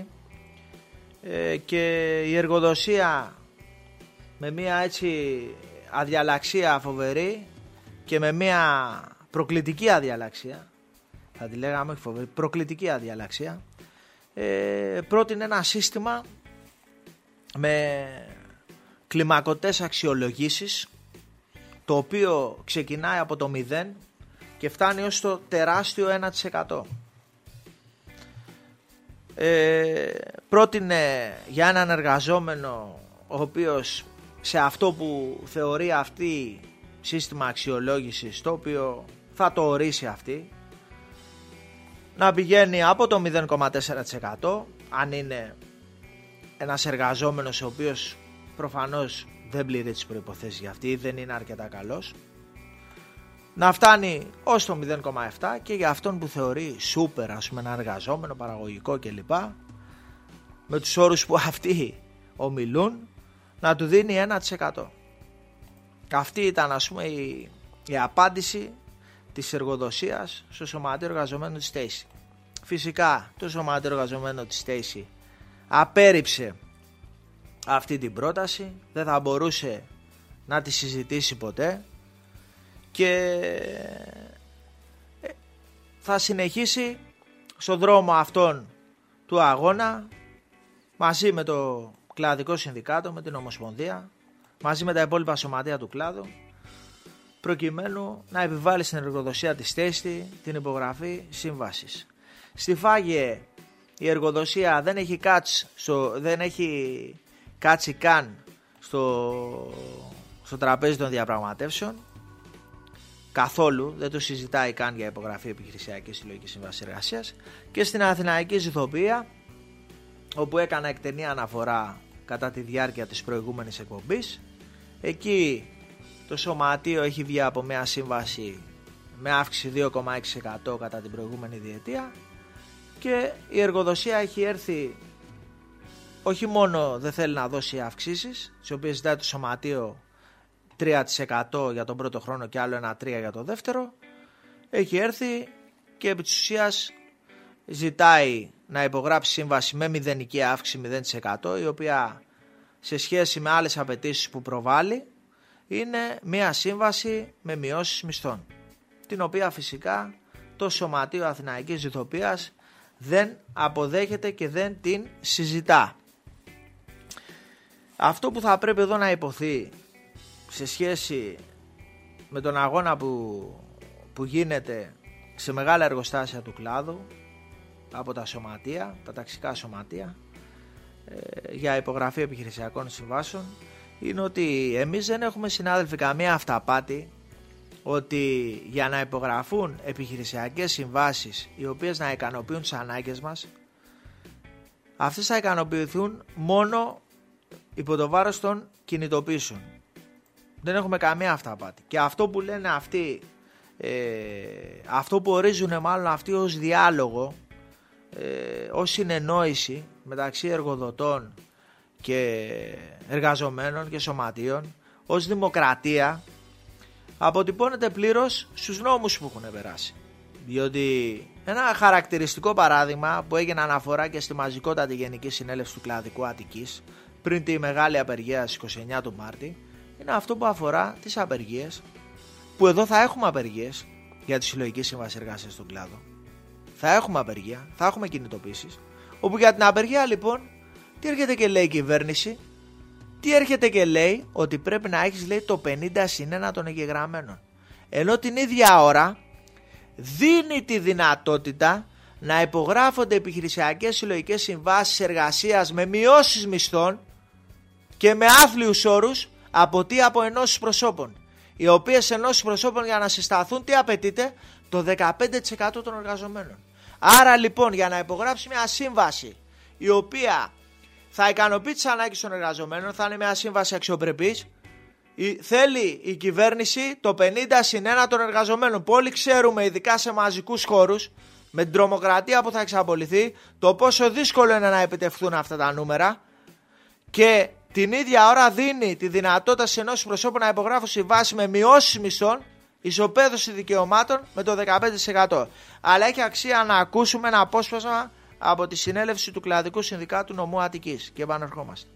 και η εργοδοσία με μια έτσι αδιαλαξία φοβερή και με μια προκλητική αδιαλαξία, θα τη λέγαμε όχι φοβερή, προκλητική αδιαλαξία, ε, πρότεινε ένα σύστημα με κλιμακωτές αξιολογήσεις, το οποίο ξεκινάει από το μηδέν και φτάνει ως το τεράστιο ένα τοις εκατό. Ε, πρότεινε για έναν εργαζόμενο ο οποίος σε αυτό που θεωρεί αυτή σύστημα αξιολόγησης, το οποίο θα το ορίσει αυτή, να πηγαίνει από το μηδέν κόμμα τέσσερα τοις εκατό αν είναι ένας εργαζόμενος ο οποίος προφανώς δεν πληρεί τις προϋποθέσεις για αυτή, δεν είναι αρκετά καλός, να φτάνει ως το μηδέν κόμμα επτά και για αυτόν που θεωρεί σούπερ, ας πούμε, ένα εργαζόμενο, παραγωγικό κλπ, με τους όρους που αυτοί ομιλούν, να του δίνει ένα τοις εκατό. Αυτή ήταν, ας πούμε, η, η απάντηση της εργοδοσίας στο Σωματείο Εργαζομένων της Tasty. Φυσικά το Σωματείο Εργαζομένων της Tasty απέρριψε αυτή την πρόταση, δεν θα μπορούσε να τη συζητήσει ποτέ και θα συνεχίσει στο δρόμο αυτόν του αγώνα μαζί με το κλαδικό συνδικάτο, με την Ομοσπονδία, μαζί με τα υπόλοιπα σωματεία του κλάδου, προκειμένου να επιβάλλει στην εργοδοσία της Tasty την υπογραφή σύμβασης. Στη Φάγε η εργοδοσία δεν έχει κάτσει, στο, δεν έχει κάτσει καν στο, στο τραπέζι των διαπραγματεύσεων. Καθόλου δεν το συζητάει καν για υπογραφή επιχειρησιακής συλλογικής σύμβασης εργασίας. Και στην Αθηναϊκή Ζυθοποιία, όπου έκανα εκτενή αναφορά κατά τη διάρκεια της προηγούμενης εκπομπής, εκεί το σωματείο έχει βγει από μια σύμβαση με αύξηση δύο κόμμα έξι τοις εκατό κατά την προηγούμενη διετία και η εργοδοσία έχει έρθει, όχι μόνο δεν θέλει να δώσει αυξήσεις, τις οποίες ζητάει το σωματείο τρία τοις εκατό για τον πρώτο χρόνο και άλλο ένα τρία τοις εκατό για το δεύτερο, έχει έρθει και επί της ουσίας ζητάει να υπογράψει σύμβαση με μηδενική αύξηση μηδέν τοις εκατό, η οποία σε σχέση με άλλες απαιτήσεις που προβάλλει είναι μια σύμβαση με μειώσεις μισθών, την οποία φυσικά το Σωματείο Αθηναϊκής Ζυθοποιίας δεν αποδέχεται και δεν την συζητά. Αυτό που θα πρέπει εδώ να υποθεί σε σχέση με τον αγώνα που, που γίνεται σε μεγάλα εργοστάσια του κλάδου από τα σωματεία, τα ταξικά σωματεία, ε, για υπογραφή επιχειρησιακών συμβάσεων, είναι ότι εμείς δεν έχουμε, συνάδελφοι, καμία αυταπάτη ότι για να υπογραφούν επιχειρησιακές συμβάσεις οι οποίες να ικανοποιούν τις ανάγκες μας, αυτές θα ικανοποιηθούν μόνο υπό το βάρος των κινητοποίησεων. Δεν έχουμε καμία αυταπάτη. Και αυτό που λένε αυτοί, ε, αυτό που ορίζουν μάλλον αυτοί ως διάλογο, ε, ως συνεννόηση μεταξύ εργοδοτών και εργαζομένων και σωματείων, ως δημοκρατία, αποτυπώνεται πλήρως στους νόμους που έχουν περάσει. Διότι ένα χαρακτηριστικό παράδειγμα που έγινε αναφορά και στη μαζικότατη Γενική Συνέλευση του Κλαδικού Αττικής πριν τη μεγάλη απεργία στις είκοσι εννέα του Μάρτη, είναι αυτό που αφορά τις απεργίες, που εδώ θα έχουμε απεργίες για τη συλλογική σύμβαση εργασίας στον κλάδο. Θα έχουμε απεργία, θα έχουμε κινητοποίησεις, όπου για την απεργία λοιπόν τι έρχεται και λέει η κυβέρνηση? Τι έρχεται και λέει? Ότι πρέπει να έχεις, λέει, το πενήντα συν ένα των εγγεγραμμένων. Ενώ την ίδια ώρα δίνει τη δυνατότητα να υπογράφονται επιχειρησιακές συλλογικές συμβάσεις εργασίας με μειώσεις μισθών και με άθλιους όρους από τι? Από ενώσεις προσώπων. Οι οποίες ενώσεις προσώπων για να συσταθούν τι απαιτείται? Το δεκαπέντε τοις εκατό των εργαζομένων. Άρα λοιπόν για να υπογράψει μια σύμβαση η οποία θα ικανοποιεί τις ανάγκες των εργαζομένων, θα είναι μια σύμβαση αξιοπρεπής, θέλει η κυβέρνηση το πενήντα συν ένα των εργαζομένων, που όλοι ξέρουμε, ειδικά σε μαζικούς χώρους, με την τρομοκρατία που θα εξαπολυθεί, το πόσο δύσκολο είναι να επιτευχθούν αυτά τα νούμερα, και την ίδια ώρα δίνει τη δυνατότητα σε ενώσεις προσώπων να υπογράφουν συμβάσεις με μειώσεις μισθών, ισοπαίδωση δικαιωμάτων με το δεκαπέντε τοις εκατό. Αλλά έχει αξία να ακούσουμε ένα απόσπασμα από τη συνέλευση του Κλαδικού Συνδικάτου Νομού Αττικής και επανερχόμαστε.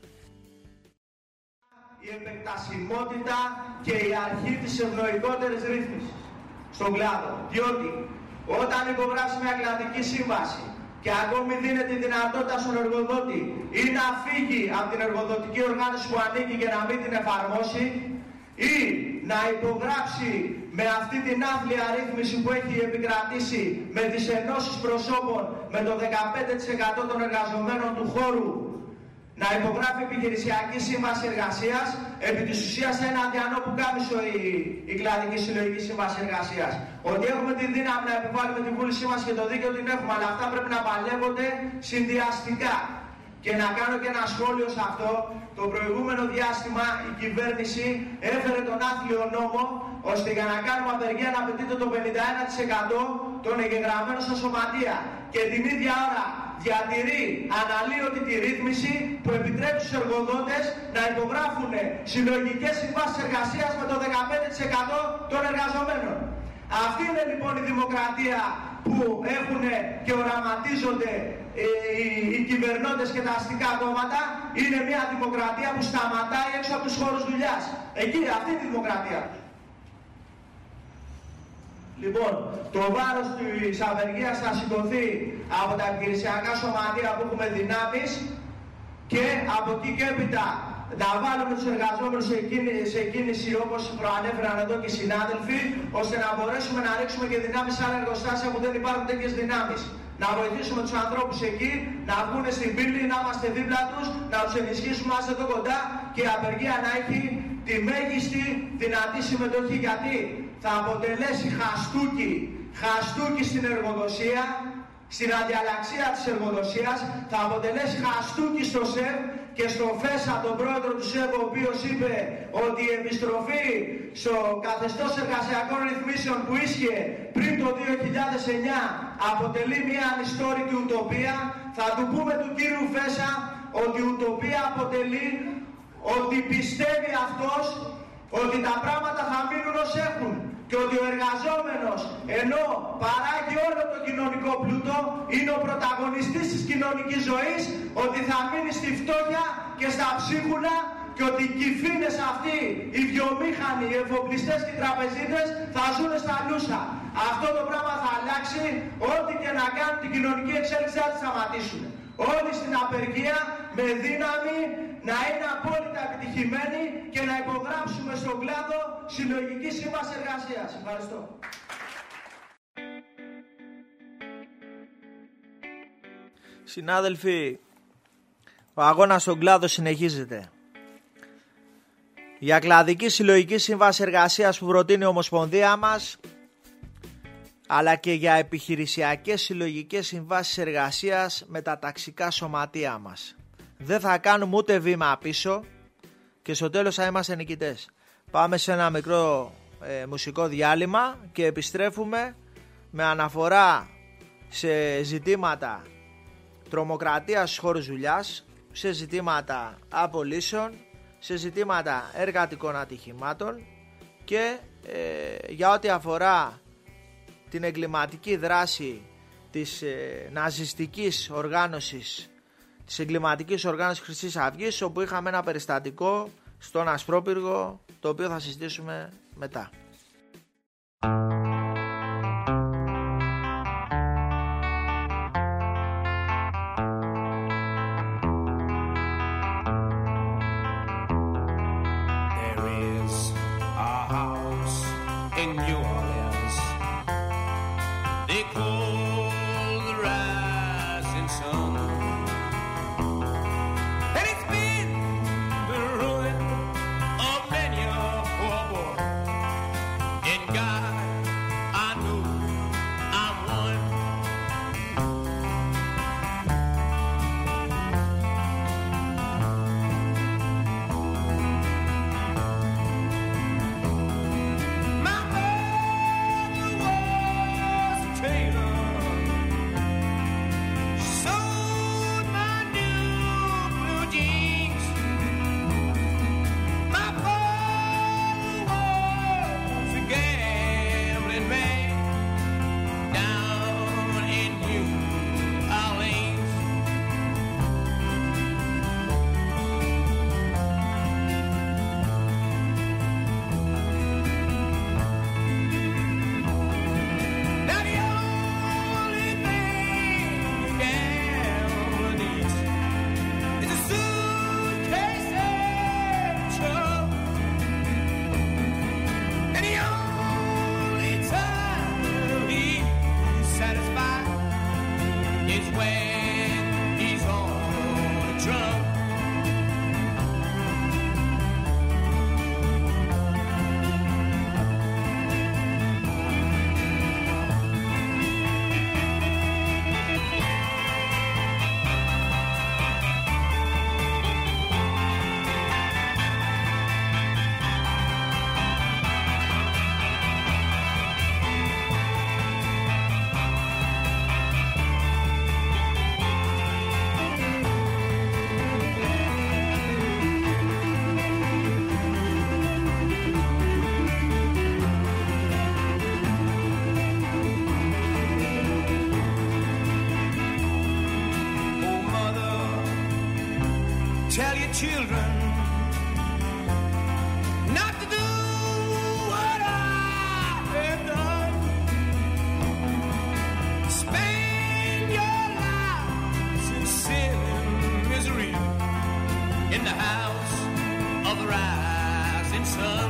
Η επεκτασιμότητα και η αρχή της ευνοϊκότερης ρύθμισης στον κλάδο. Διότι όταν υπογράψει μια κλαδική σύμβαση και ακόμη δίνεται η δυνατότητα στον εργοδότη ή να φύγει από την εργοδοτική οργάνωση που ανήκει και να μην την εφαρμόσει, ή να υπογράψει με αυτή την άθλια ρύθμιση που έχει επικρατήσει με τις ενώσεις προσώπων με το δεκαπέντε τοις εκατό των εργαζομένων του χώρου, να υπογράφει επιχειρησιακή σύμβαση εργασίας, επί της ουσίας ένα αδιανό που κάμισο η, η κλαδική συλλογική σύμβαση εργασίας. Ότι έχουμε τη δύναμη να επιβάλλουμε τη βούλησή μας και το δίκαιο την έχουμε, αλλά αυτά πρέπει να παλεύονται συνδυαστικά. Και να κάνω και ένα σχόλιο σε αυτό. Το προηγούμενο διάστημα η κυβέρνηση έφερε τον άθλιο νόμο ώστε για να κάνουμε απεργία να απαιτείται το πενήντα ένα τοις εκατό των εγγεγραμμένων στα σωματεία. Και την ίδια ώρα διατηρεί αναλύωτη τη ρύθμιση που επιτρέπει στους εργοδότες να υπογράφουν συλλογικές συμβάσεις εργασίας με το δεκαπέντε τοις εκατό των εργαζομένων. Αυτή είναι λοιπόν η δημοκρατία που έχουν και οραματίζονται οι, οι, οι κυβερνώντες και τα αστικά κόμματα. Είναι μια δημοκρατία που σταματάει έξω από τους χώρους δουλειάς. Εκεί, αυτή είναι η δημοκρατία. Λοιπόν, το βάρος της απεργίας θα σηκωθεί από τα επιχειρησιακά σωματεία που έχουμε δυνάμεις και από εκεί και έπειτα να βάλουμε τους εργαζόμενους σε κίνηση, σε κίνηση όπως προανέφεραν εδώ και οι συνάδελφοι, ώστε να μπορέσουμε να ρίξουμε και δυνάμεις σε άλλα εργοστάσια που δεν υπάρχουν τέτοιες δυνάμεις. να βοηθήσουμε τους ανθρώπους εκεί, να βγουν στην πύλη, να είμαστε δίπλα τους, να τους ενισχύσουμε, να είμαστε εδώ κοντά και η απεργία να έχει τη μέγιστη δυνατή συμμετοχή, γιατί θα αποτελέσει χαστούκι, χαστούκι στην εργοδοσία, στην αδιαλαξία της εργοδοσίας, θα αποτελέσει χαστούκι στο ΣΕΒ και στον ΦΕΣΑ, τον πρόεδρο του ΣΕΒ, ο οποίος είπε ότι η επιστροφή στο καθεστώς εργασιακών ρυθμίσεων που ίσχυε πριν το δύο χιλιάδες εννιά αποτελεί μια ανιστόρητη ουτοπία. Θα του πούμε του κύριου ΦΕΣΑ ότι η ουτοπία αποτελεί ότι πιστεύει αυτός ότι τα πράγματα θα μείνουν ως έχουν και ότι ο εργαζόμενος, ενώ παράγει όλο το κοινωνικό πλούτο, είναι ο πρωταγωνιστής της κοινωνικής ζωής, ότι θα μείνει στη φτώχεια και στα ψίχουλα και ότι οι κυφήνες αυτοί, οι βιομήχανοι, οι εφοπλιστές και οι τραπεζίτες θα ζουν στα λούσα. Αυτό το πράγμα θα αλλάξει, ό,τι και να κάνουν την κοινωνική εξέλιξη θα τη σταματήσουν. Όλοι στην απεργία με δύναμη να είναι απόλυτα επιτυχημένοι και να υπογράψουμε στον κλάδο συλλογική σύμβαση εργασίας. Ευχαριστώ. Συνάδελφοι, ο αγώνας στον κλάδο συνεχίζεται. Για κλαδική συλλογική σύμβαση εργασίας που προτείνει η Ομοσπονδία μας, αλλά και για επιχειρησιακές συλλογικές συμβάσεις εργασίας με τα ταξικά σωματεία μας. Δεν θα κάνουμε ούτε βήμα πίσω και στο τέλος θα είμαστε νικητές. Πάμε σε ένα μικρό ε, μουσικό διάλειμμα και επιστρέφουμε με αναφορά σε ζητήματα τρομοκρατίας στους χώρους δουλειάς, σε ζητήματα απολύσεων, σε ζητήματα εργατικών ατυχημάτων και ε, για ό,τι αφορά την εγκληματική δράση της ε, ναζιστικής οργάνωσης, της εγκληματικής οργάνωσης Χρυσής Αυγής, όπου είχαμε ένα περιστατικό στον Ασπρόπυργο, το οποίο θα συζητήσουμε μετά. Tell your children not to do what I have done. Spend your lives in sin and misery in the house of the rising sun.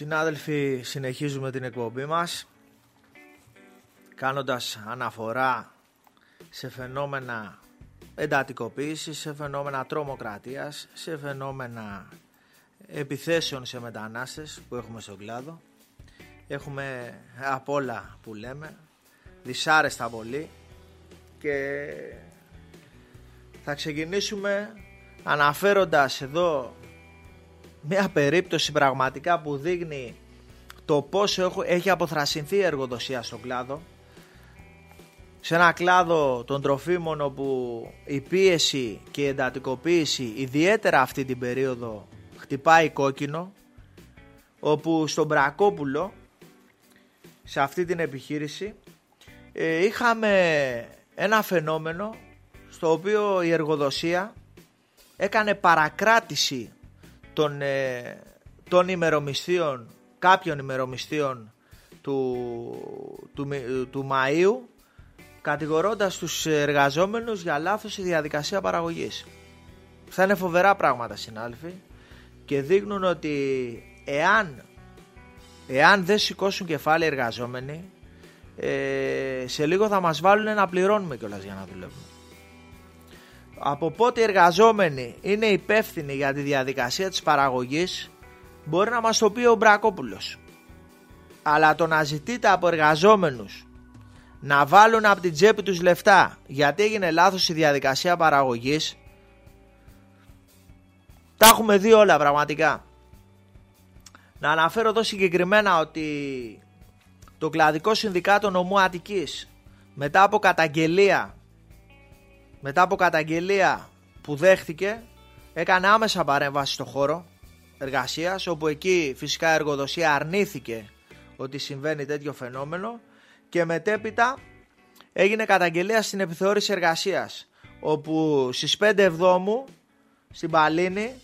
Συνάδελφοι, συνεχίζουμε την εκπομπή μας κάνοντας αναφορά σε φαινόμενα εντατικοποίησης, σε φαινόμενα τρομοκρατίας, σε φαινόμενα επιθέσεων σε μετανάστες που έχουμε στον κλάδο. Έχουμε απ' όλα που λέμε, δυσάρεστα πολύ, και θα ξεκινήσουμε αναφέροντας εδώ μια περίπτωση πραγματικά που δείχνει το πόσο έχει αποθρασινθεί η εργοδοσία στον κλάδο. Σε ένα κλάδο των τροφίμων όπου η πίεση και η εντατικοποίηση, ιδιαίτερα αυτή την περίοδο, χτυπάει κόκκινο, όπου στον Μπρακόπουλο, σε αυτή την επιχείρηση, είχαμε ένα φαινόμενο στο οποίο η εργοδοσία έκανε παρακράτηση των, των ημερομισθείων, κάποιων ημερομισθείων του, του, του, του Μαΐου, κατηγορώντας τους εργαζόμενους για λάθος η διαδικασία παραγωγής. Θα είναι φοβερά πράγματα, συνάδελφοι, και δείχνουν ότι εάν, εάν δεν σηκώσουν κεφάλι οι εργαζόμενοι, ε, σε λίγο θα μας βάλουν να πληρώνουμε κιόλας για να δουλεύουμε. Από πότε οι εργαζόμενοι είναι υπεύθυνοι για τη διαδικασία της παραγωγής μπορεί να μας το πει ο Μπρακόπουλος, αλλά το να ζητείτε από εργαζόμενους να βάλουν από την τσέπη τους λεφτά γιατί έγινε λάθος η διαδικασία παραγωγής, τα έχουμε δει όλα πραγματικά. Να αναφέρω εδώ συγκεκριμένα ότι το Κλαδικό Συνδικάτο Νομού Αττικής, μετά από καταγγελία μετά από καταγγελία που δέχτηκε, έκανε άμεσα παρέμβαση στο χώρο εργασίας, όπου εκεί φυσικά η εργοδοσία αρνήθηκε ότι συμβαίνει τέτοιο φαινόμενο, και μετέπειτα έγινε καταγγελία στην επιθεώρηση εργασίας, όπου στις πέντε Εβδόμου στην Παλίνη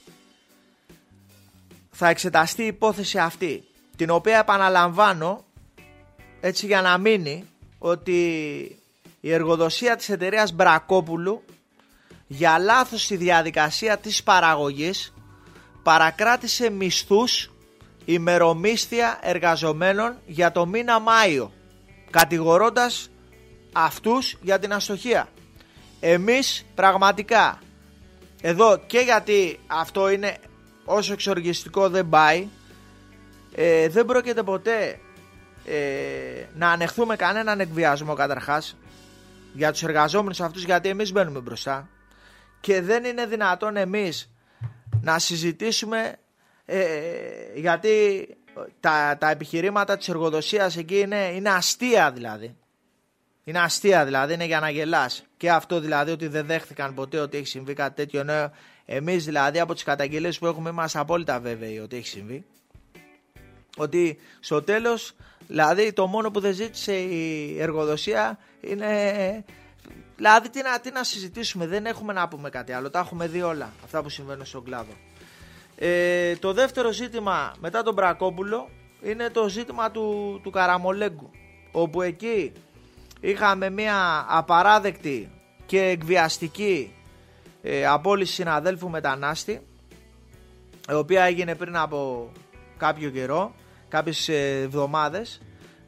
θα εξεταστεί η υπόθεση αυτή, την οποία επαναλαμβάνω έτσι για να μείνει, ότι η εργοδοσία της εταιρείας Μπρακόπουλου για λάθος στη διαδικασία της παραγωγής παρακράτησε μισθούς ημερομίσθια εργαζομένων για το μήνα Μάιο, κατηγορώντας αυτούς για την αστοχία. Εμείς πραγματικά εδώ, και γιατί αυτό είναι όσο εξοργιστικό δεν πάει, ε, δεν πρόκειται ποτέ ε, να ανεχθούμε κανέναν εκβιασμό καταρχάς για τους εργαζόμενους αυτούς, γιατί εμείς μπαίνουμε μπροστά και δεν είναι δυνατόν εμείς να συζητήσουμε ε, γιατί τα, τα επιχειρήματα της εργοδοσίας εκεί είναι, είναι αστεία δηλαδή. Είναι αστεία δηλαδή, είναι για να γελάς. Και αυτό δηλαδή ότι δεν δέχθηκαν ποτέ ότι έχει συμβεί κάτι τέτοιο. Ναι, εμείς δηλαδή από τις καταγγελίες που έχουμε είμαστε απόλυτα βέβαιοι ότι έχει συμβεί. Ότι στο τέλος δηλαδή το μόνο που δεν ζήτησε η εργοδοσία είναι... Δηλαδή τι να, τι να συζητήσουμε, δεν έχουμε να πούμε κάτι άλλο. Τα έχουμε δει όλα αυτά που συμβαίνουν στον κλάδο. Ε, το δεύτερο ζήτημα μετά τον Μπρακόπουλο είναι το ζήτημα του, του Καραμολέγκου, όπου εκεί είχαμε μια απαράδεκτη και εκβιαστική ε, απόλυση συναδέλφου μετανάστη, η οποία έγινε πριν από κάποιο καιρό, κάποιες εβδομάδες.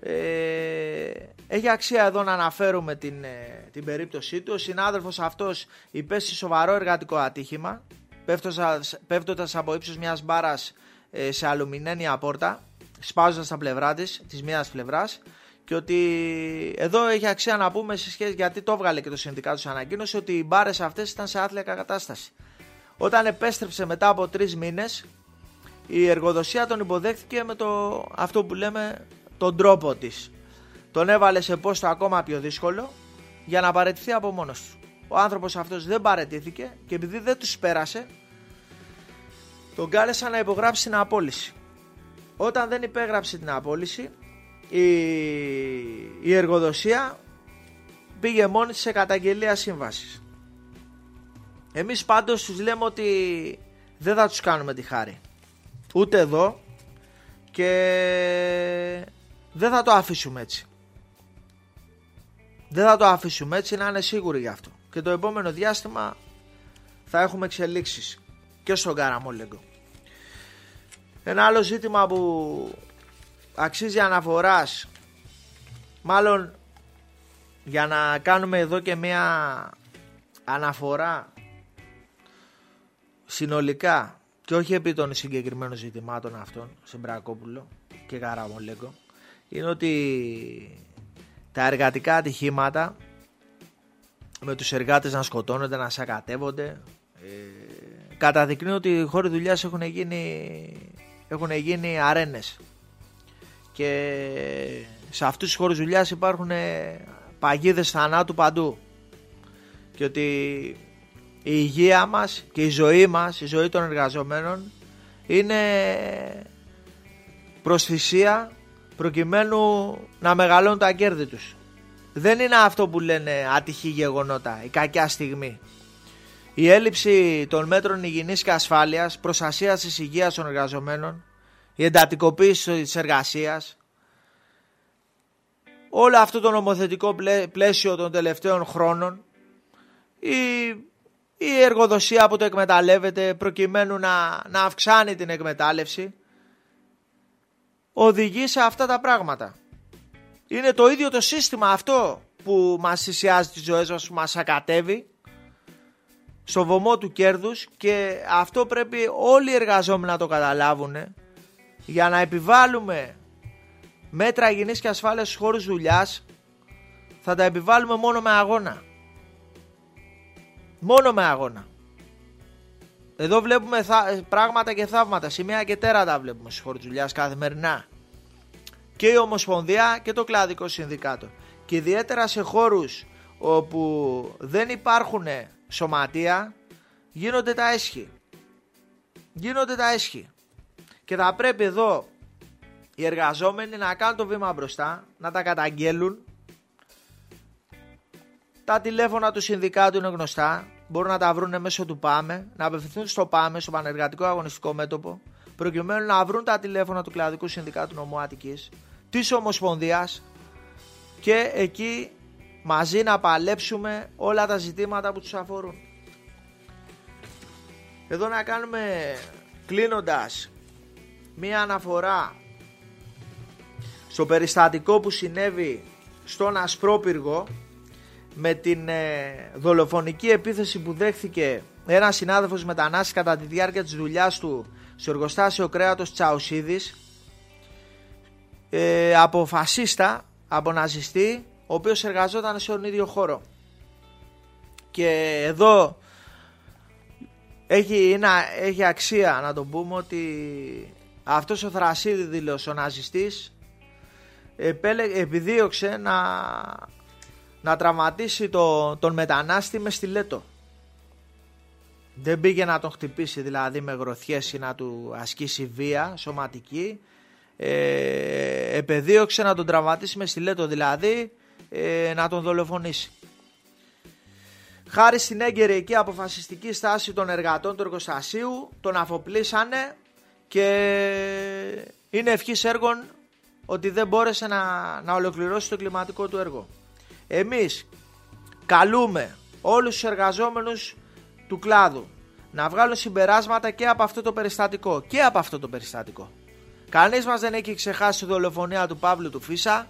Ε, έχει αξία εδώ να αναφέρουμε την, ε, την περίπτωσή του. Ο συνάδελφος αυτός υπέστη σοβαρό εργατικό ατύχημα, πέφτοντας από ύψος μιας μπάρας ε, σε αλουμινένια πόρτα, σπάζοντας τα πλευρά της, της μίας πλευράς, και ότι εδώ έχει αξία να πούμε σε σχέση, γιατί το έβγαλε και το συνδικάτο της ανακοίνωση, ότι οι μπάρες αυτές ήταν σε άθλια κατάσταση. Όταν επέστρεψε μετά από τρεις μήνες, η εργοδοσία τον υποδέχθηκε με το, αυτό που λέμε, τον τρόπο της. Τον έβαλε σε πόστο ακόμα πιο δύσκολο για να παραιτηθεί από μόνος του. Ο άνθρωπος αυτός δεν παραιτήθηκε και επειδή δεν τους πέρασε, τον κάλεσαν να υπογράψει την απόλυση. Όταν δεν υπέγραψε την απόλυση, η, η εργοδοσία πήγε μόνη της σε καταγγελία σύμβασης. Εμείς πάντως τους λέμε ότι δεν θα τους κάνουμε τη χάρη. Ούτε εδώ, και δεν θα το αφήσουμε έτσι. Δεν θα το αφήσουμε έτσι, να είναι σίγουροι γι' αυτό. Και το επόμενο διάστημα θα έχουμε εξελίξεις και στον Καραμόλεγκο. Ένα άλλο ζήτημα που αξίζει αναφοράς, μάλλον για να κάνουμε εδώ και μια αναφορά συνολικά και όχι επί των συγκεκριμένων ζητημάτων αυτών σε Μπρακόπουλο και Καραμολέγκο, είναι ότι τα εργατικά ατυχήματα με τους εργάτες να σκοτώνονται, να σακατεύονται, ε, καταδεικνύουν ότι οι χώροι δουλειάς έχουν γίνει, έχουν γίνει αρένες και σε αυτούς τους χώρους δουλειάς υπάρχουν παγίδες θανάτου παντού και ότι η υγεία μας και η ζωή μας, η ζωή των εργαζομένων είναι προς θυσία προκειμένου να μεγαλώνουν τα κέρδη τους. Δεν είναι αυτό που λένε ατυχή γεγονότα, η κακιά στιγμή. Η έλλειψη των μέτρων υγιεινής και ασφάλειας, προστασίας της υγείας των εργαζομένων, η εντατικοποίηση της εργασίας, όλο αυτό το νομοθετικό πλαίσιο των τελευταίων χρόνων, η, η εργοδοσία που το εκμεταλλεύεται προκειμένου να, να αυξάνει την εκμετάλλευση, οδηγεί σε αυτά τα πράγματα. Είναι το ίδιο το σύστημα αυτό που μας θυσιάζει τις ζωές μας, που μας ακατεύει στο βωμό του κέρδους, και αυτό πρέπει όλοι οι εργαζόμενοι να το καταλάβουν. Για να επιβάλλουμε μέτρα υγιεινής και ασφάλειας στους χώρους δουλειάς, θα τα επιβάλλουμε μόνο με αγώνα. Μόνο με αγώνα. Εδώ βλέπουμε θα, πράγματα και θαύματα, σημεία και τέρατα βλέπουμε στους χώρους δουλειάς καθημερινά. Και η Ομοσπονδία και το Κλαδικό Συνδικάτο. Και ιδιαίτερα σε χώρους όπου δεν υπάρχουν σωματεία, γίνονται τα έσχη. Γίνονται τα έσχη. Και θα πρέπει εδώ οι εργαζόμενοι να κάνουν το βήμα μπροστά, να τα καταγγέλουν. Τα τηλέφωνα του συνδικάτου είναι γνωστά, μπορούν να τα βρουν μέσω του ΠΑΜΕ, να απευθυνθούν στο ΠΑΜΕ, στο Πανεργατικό Αγωνιστικό Μέτωπο, προκειμένου να βρουν τα τηλέφωνα του Κλαδικού Συνδικάτου Νομού Αττικής, της Ομοσπονδίας, και εκεί μαζί να παλέψουμε όλα τα ζητήματα που τους αφορούν. Εδώ να κάνουμε, κλείνοντας, μία αναφορά στο περιστατικό που συνέβη στον Ασπρόπυργο με την ε, δολοφονική επίθεση που δέχθηκε ένας συνάδελφος μετανάστης κατά τη διάρκεια της δουλειάς του στο εργοστάσιο κρέατος Τσαουσίδης, ε, από φασίστα, από ναζιστή, ο οποίος εργαζόταν στον ίδιο χώρο. Και εδώ έχει, είναι, έχει αξία να το πούμε ότι αυτός ο θρασίδηλος, ο ναζιστής, επέλε, επιδίωξε να, να τραυματίσει το, τον μετανάστη με στιλέτο. Δεν πήγε να τον χτυπήσει δηλαδή με γροθιές ή να του ασκήσει βία σωματική. Ε, επεδίωξε να τον τραυματίσει με στιλέτο, δηλαδή ε, να τον δολοφονήσει. Χάρη στην έγκαιρη εκεί αποφασιστική στάση των εργατών του εργοστασίου, τον αφοπλίσανε και είναι ευχής έργων ότι δεν μπόρεσε να, να ολοκληρώσει το κλιματικό του έργο. Εμείς καλούμε όλους τους εργαζόμενους του κλάδου να βγάλουν συμπεράσματα και από αυτό το περιστατικό και από αυτό το περιστατικό. Κανείς μας δεν έχει ξεχάσει τη δολοφονία του Παύλου του Φίσα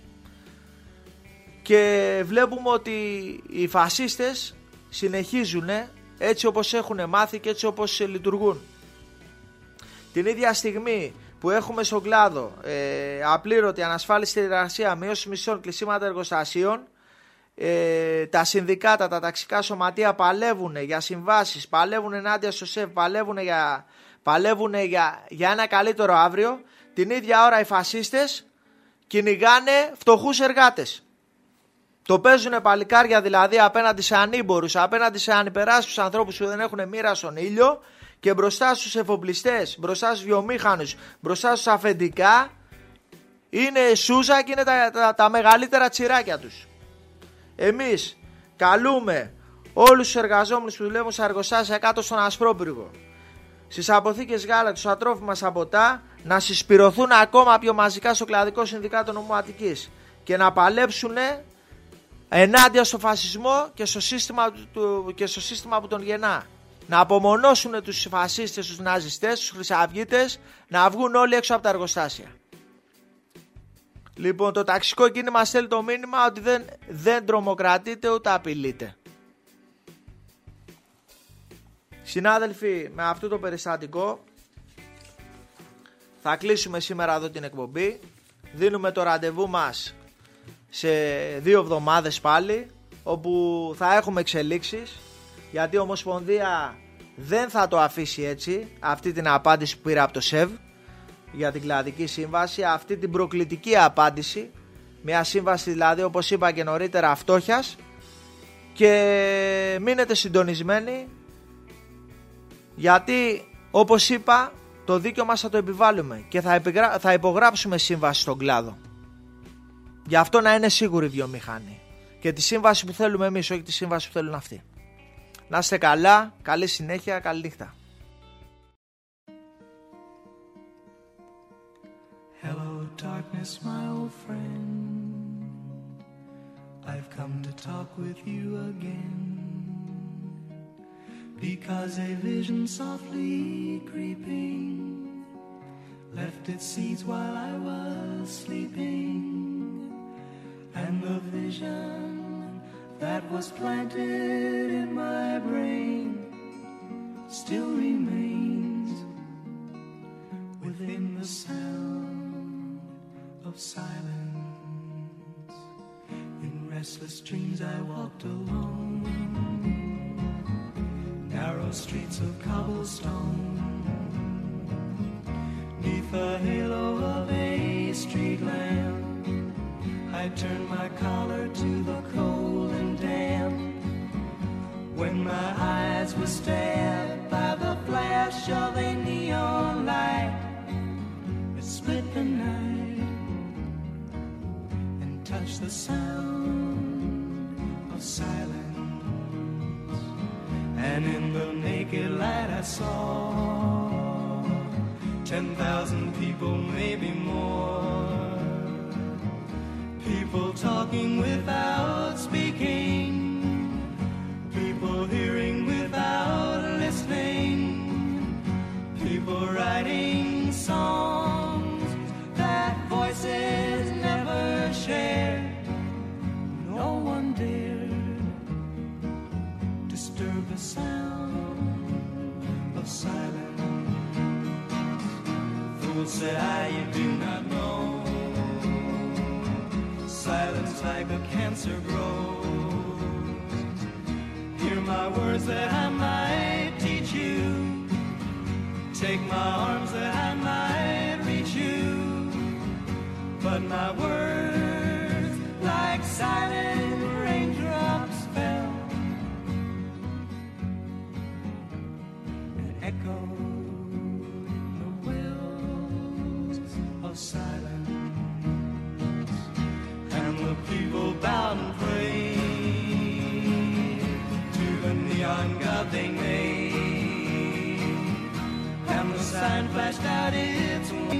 και βλέπουμε ότι οι φασίστες συνεχίζουν έτσι όπως έχουν μάθει και έτσι όπως λειτουργούν. Την ίδια στιγμή που έχουμε στον κλάδο ε, απλήρωτη ανασφάλιστη εργασία, μείωση μισθών, κλεισίματα εργοστασίων, ε, τα συνδικάτα, τα ταξικά σωματεία παλεύουν για συμβάσεις, παλεύουν ενάντια στο ΣΕΒ, παλεύουν για, παλεύουν για, για ένα καλύτερο αύριο. Την ίδια ώρα οι φασίστες κυνηγάνε φτωχούς εργάτες. Το παίζουν παλικάρια δηλαδή απέναντι σε ανήμπορους, απέναντι σε ανυπεράσπιστους ανθρώπους που δεν έχουν μοίρα στον ήλιο, και μπροστά στους εφοπλιστές, μπροστά στους βιομήχανους, μπροστά στους αφεντικά είναι σούζα και είναι τα, τα, τα μεγαλύτερα τσιράκια τους. Εμείς καλούμε όλους τους εργαζόμενους που δουλεύουν στα εργοστάσια κάτω στον Ασπρόπυργο, στις αποθήκες γάλακτος, στα τρόφιμα, στα ποτά, να συσπυρωθούν ακόμα πιο μαζικά στο Κλαδικό Συνδικάτο Νομού Αττικής και να παλέψουν ενάντια στο φασισμό και στο σύστημα, του, και στο σύστημα που τον γεννά. να απομονώσουν τους φασίστες, τους ναζιστές, τους χρυσαυγίτες, να βγουν όλοι έξω από τα εργοστάσια. Λοιπόν, το ταξικό κίνημα στέλνει το μήνυμα ότι δεν, δεν τρομοκρατείται ούτε απειλείται. Συνάδελφοι, με αυτό το περιστατικό θα κλείσουμε σήμερα εδώ την εκπομπή. Δίνουμε το ραντεβού μας σε δύο εβδομάδες πάλι, όπου θα έχουμε εξελίξεις, γιατί η Ομοσπονδία δεν θα το αφήσει έτσι, αυτή την απάντηση που πήρε από το ΣΕΒ για την κλαδική σύμβαση, αυτή την προκλητική απάντηση, μια σύμβαση δηλαδή, όπως είπα και νωρίτερα, φτώχειας. Και μείνετε συντονισμένοι, γιατί όπως είπα, το δίκαιο μας θα το επιβάλλουμε και θα, επιγρα... θα υπογράψουμε σύμβαση στον κλάδο. Γι' αυτό να είναι σίγουροι οι βιομηχανοί. Και τη σύμβαση που θέλουμε εμείς, όχι τη σύμβαση που θέλουν αυτοί. Να είστε καλά, καλή συνέχεια, καλή νύχτα. Hello darkness, my old friend. I've come to talk with you again. Because a vision softly creeping left its seeds while I was sleeping. And the vision that was planted in my brain still remains within the sound of silence. In restless dreams I walked alone, narrow streets of cobblestone, neath the halo of a street lamp. I turned my collar to the cold and damp, when my eyes were stabbed by the flash of a neon light. It split the night and touched the sound of silence. And in the naked light I saw ten thousand people, maybe more. People talking without speaking, people hearing without listening, people writing songs that voices never shared. No one dared disturb the sound of silence. Fools said I, you do not know, silence like a cancer grows. Hear my words that I might teach you, take my arms that I might reach you. But my words like silent raindrops fell and echoed the wells of silence. And the people bowed and prayed to the neon god they made, and the sign flashed out its wings.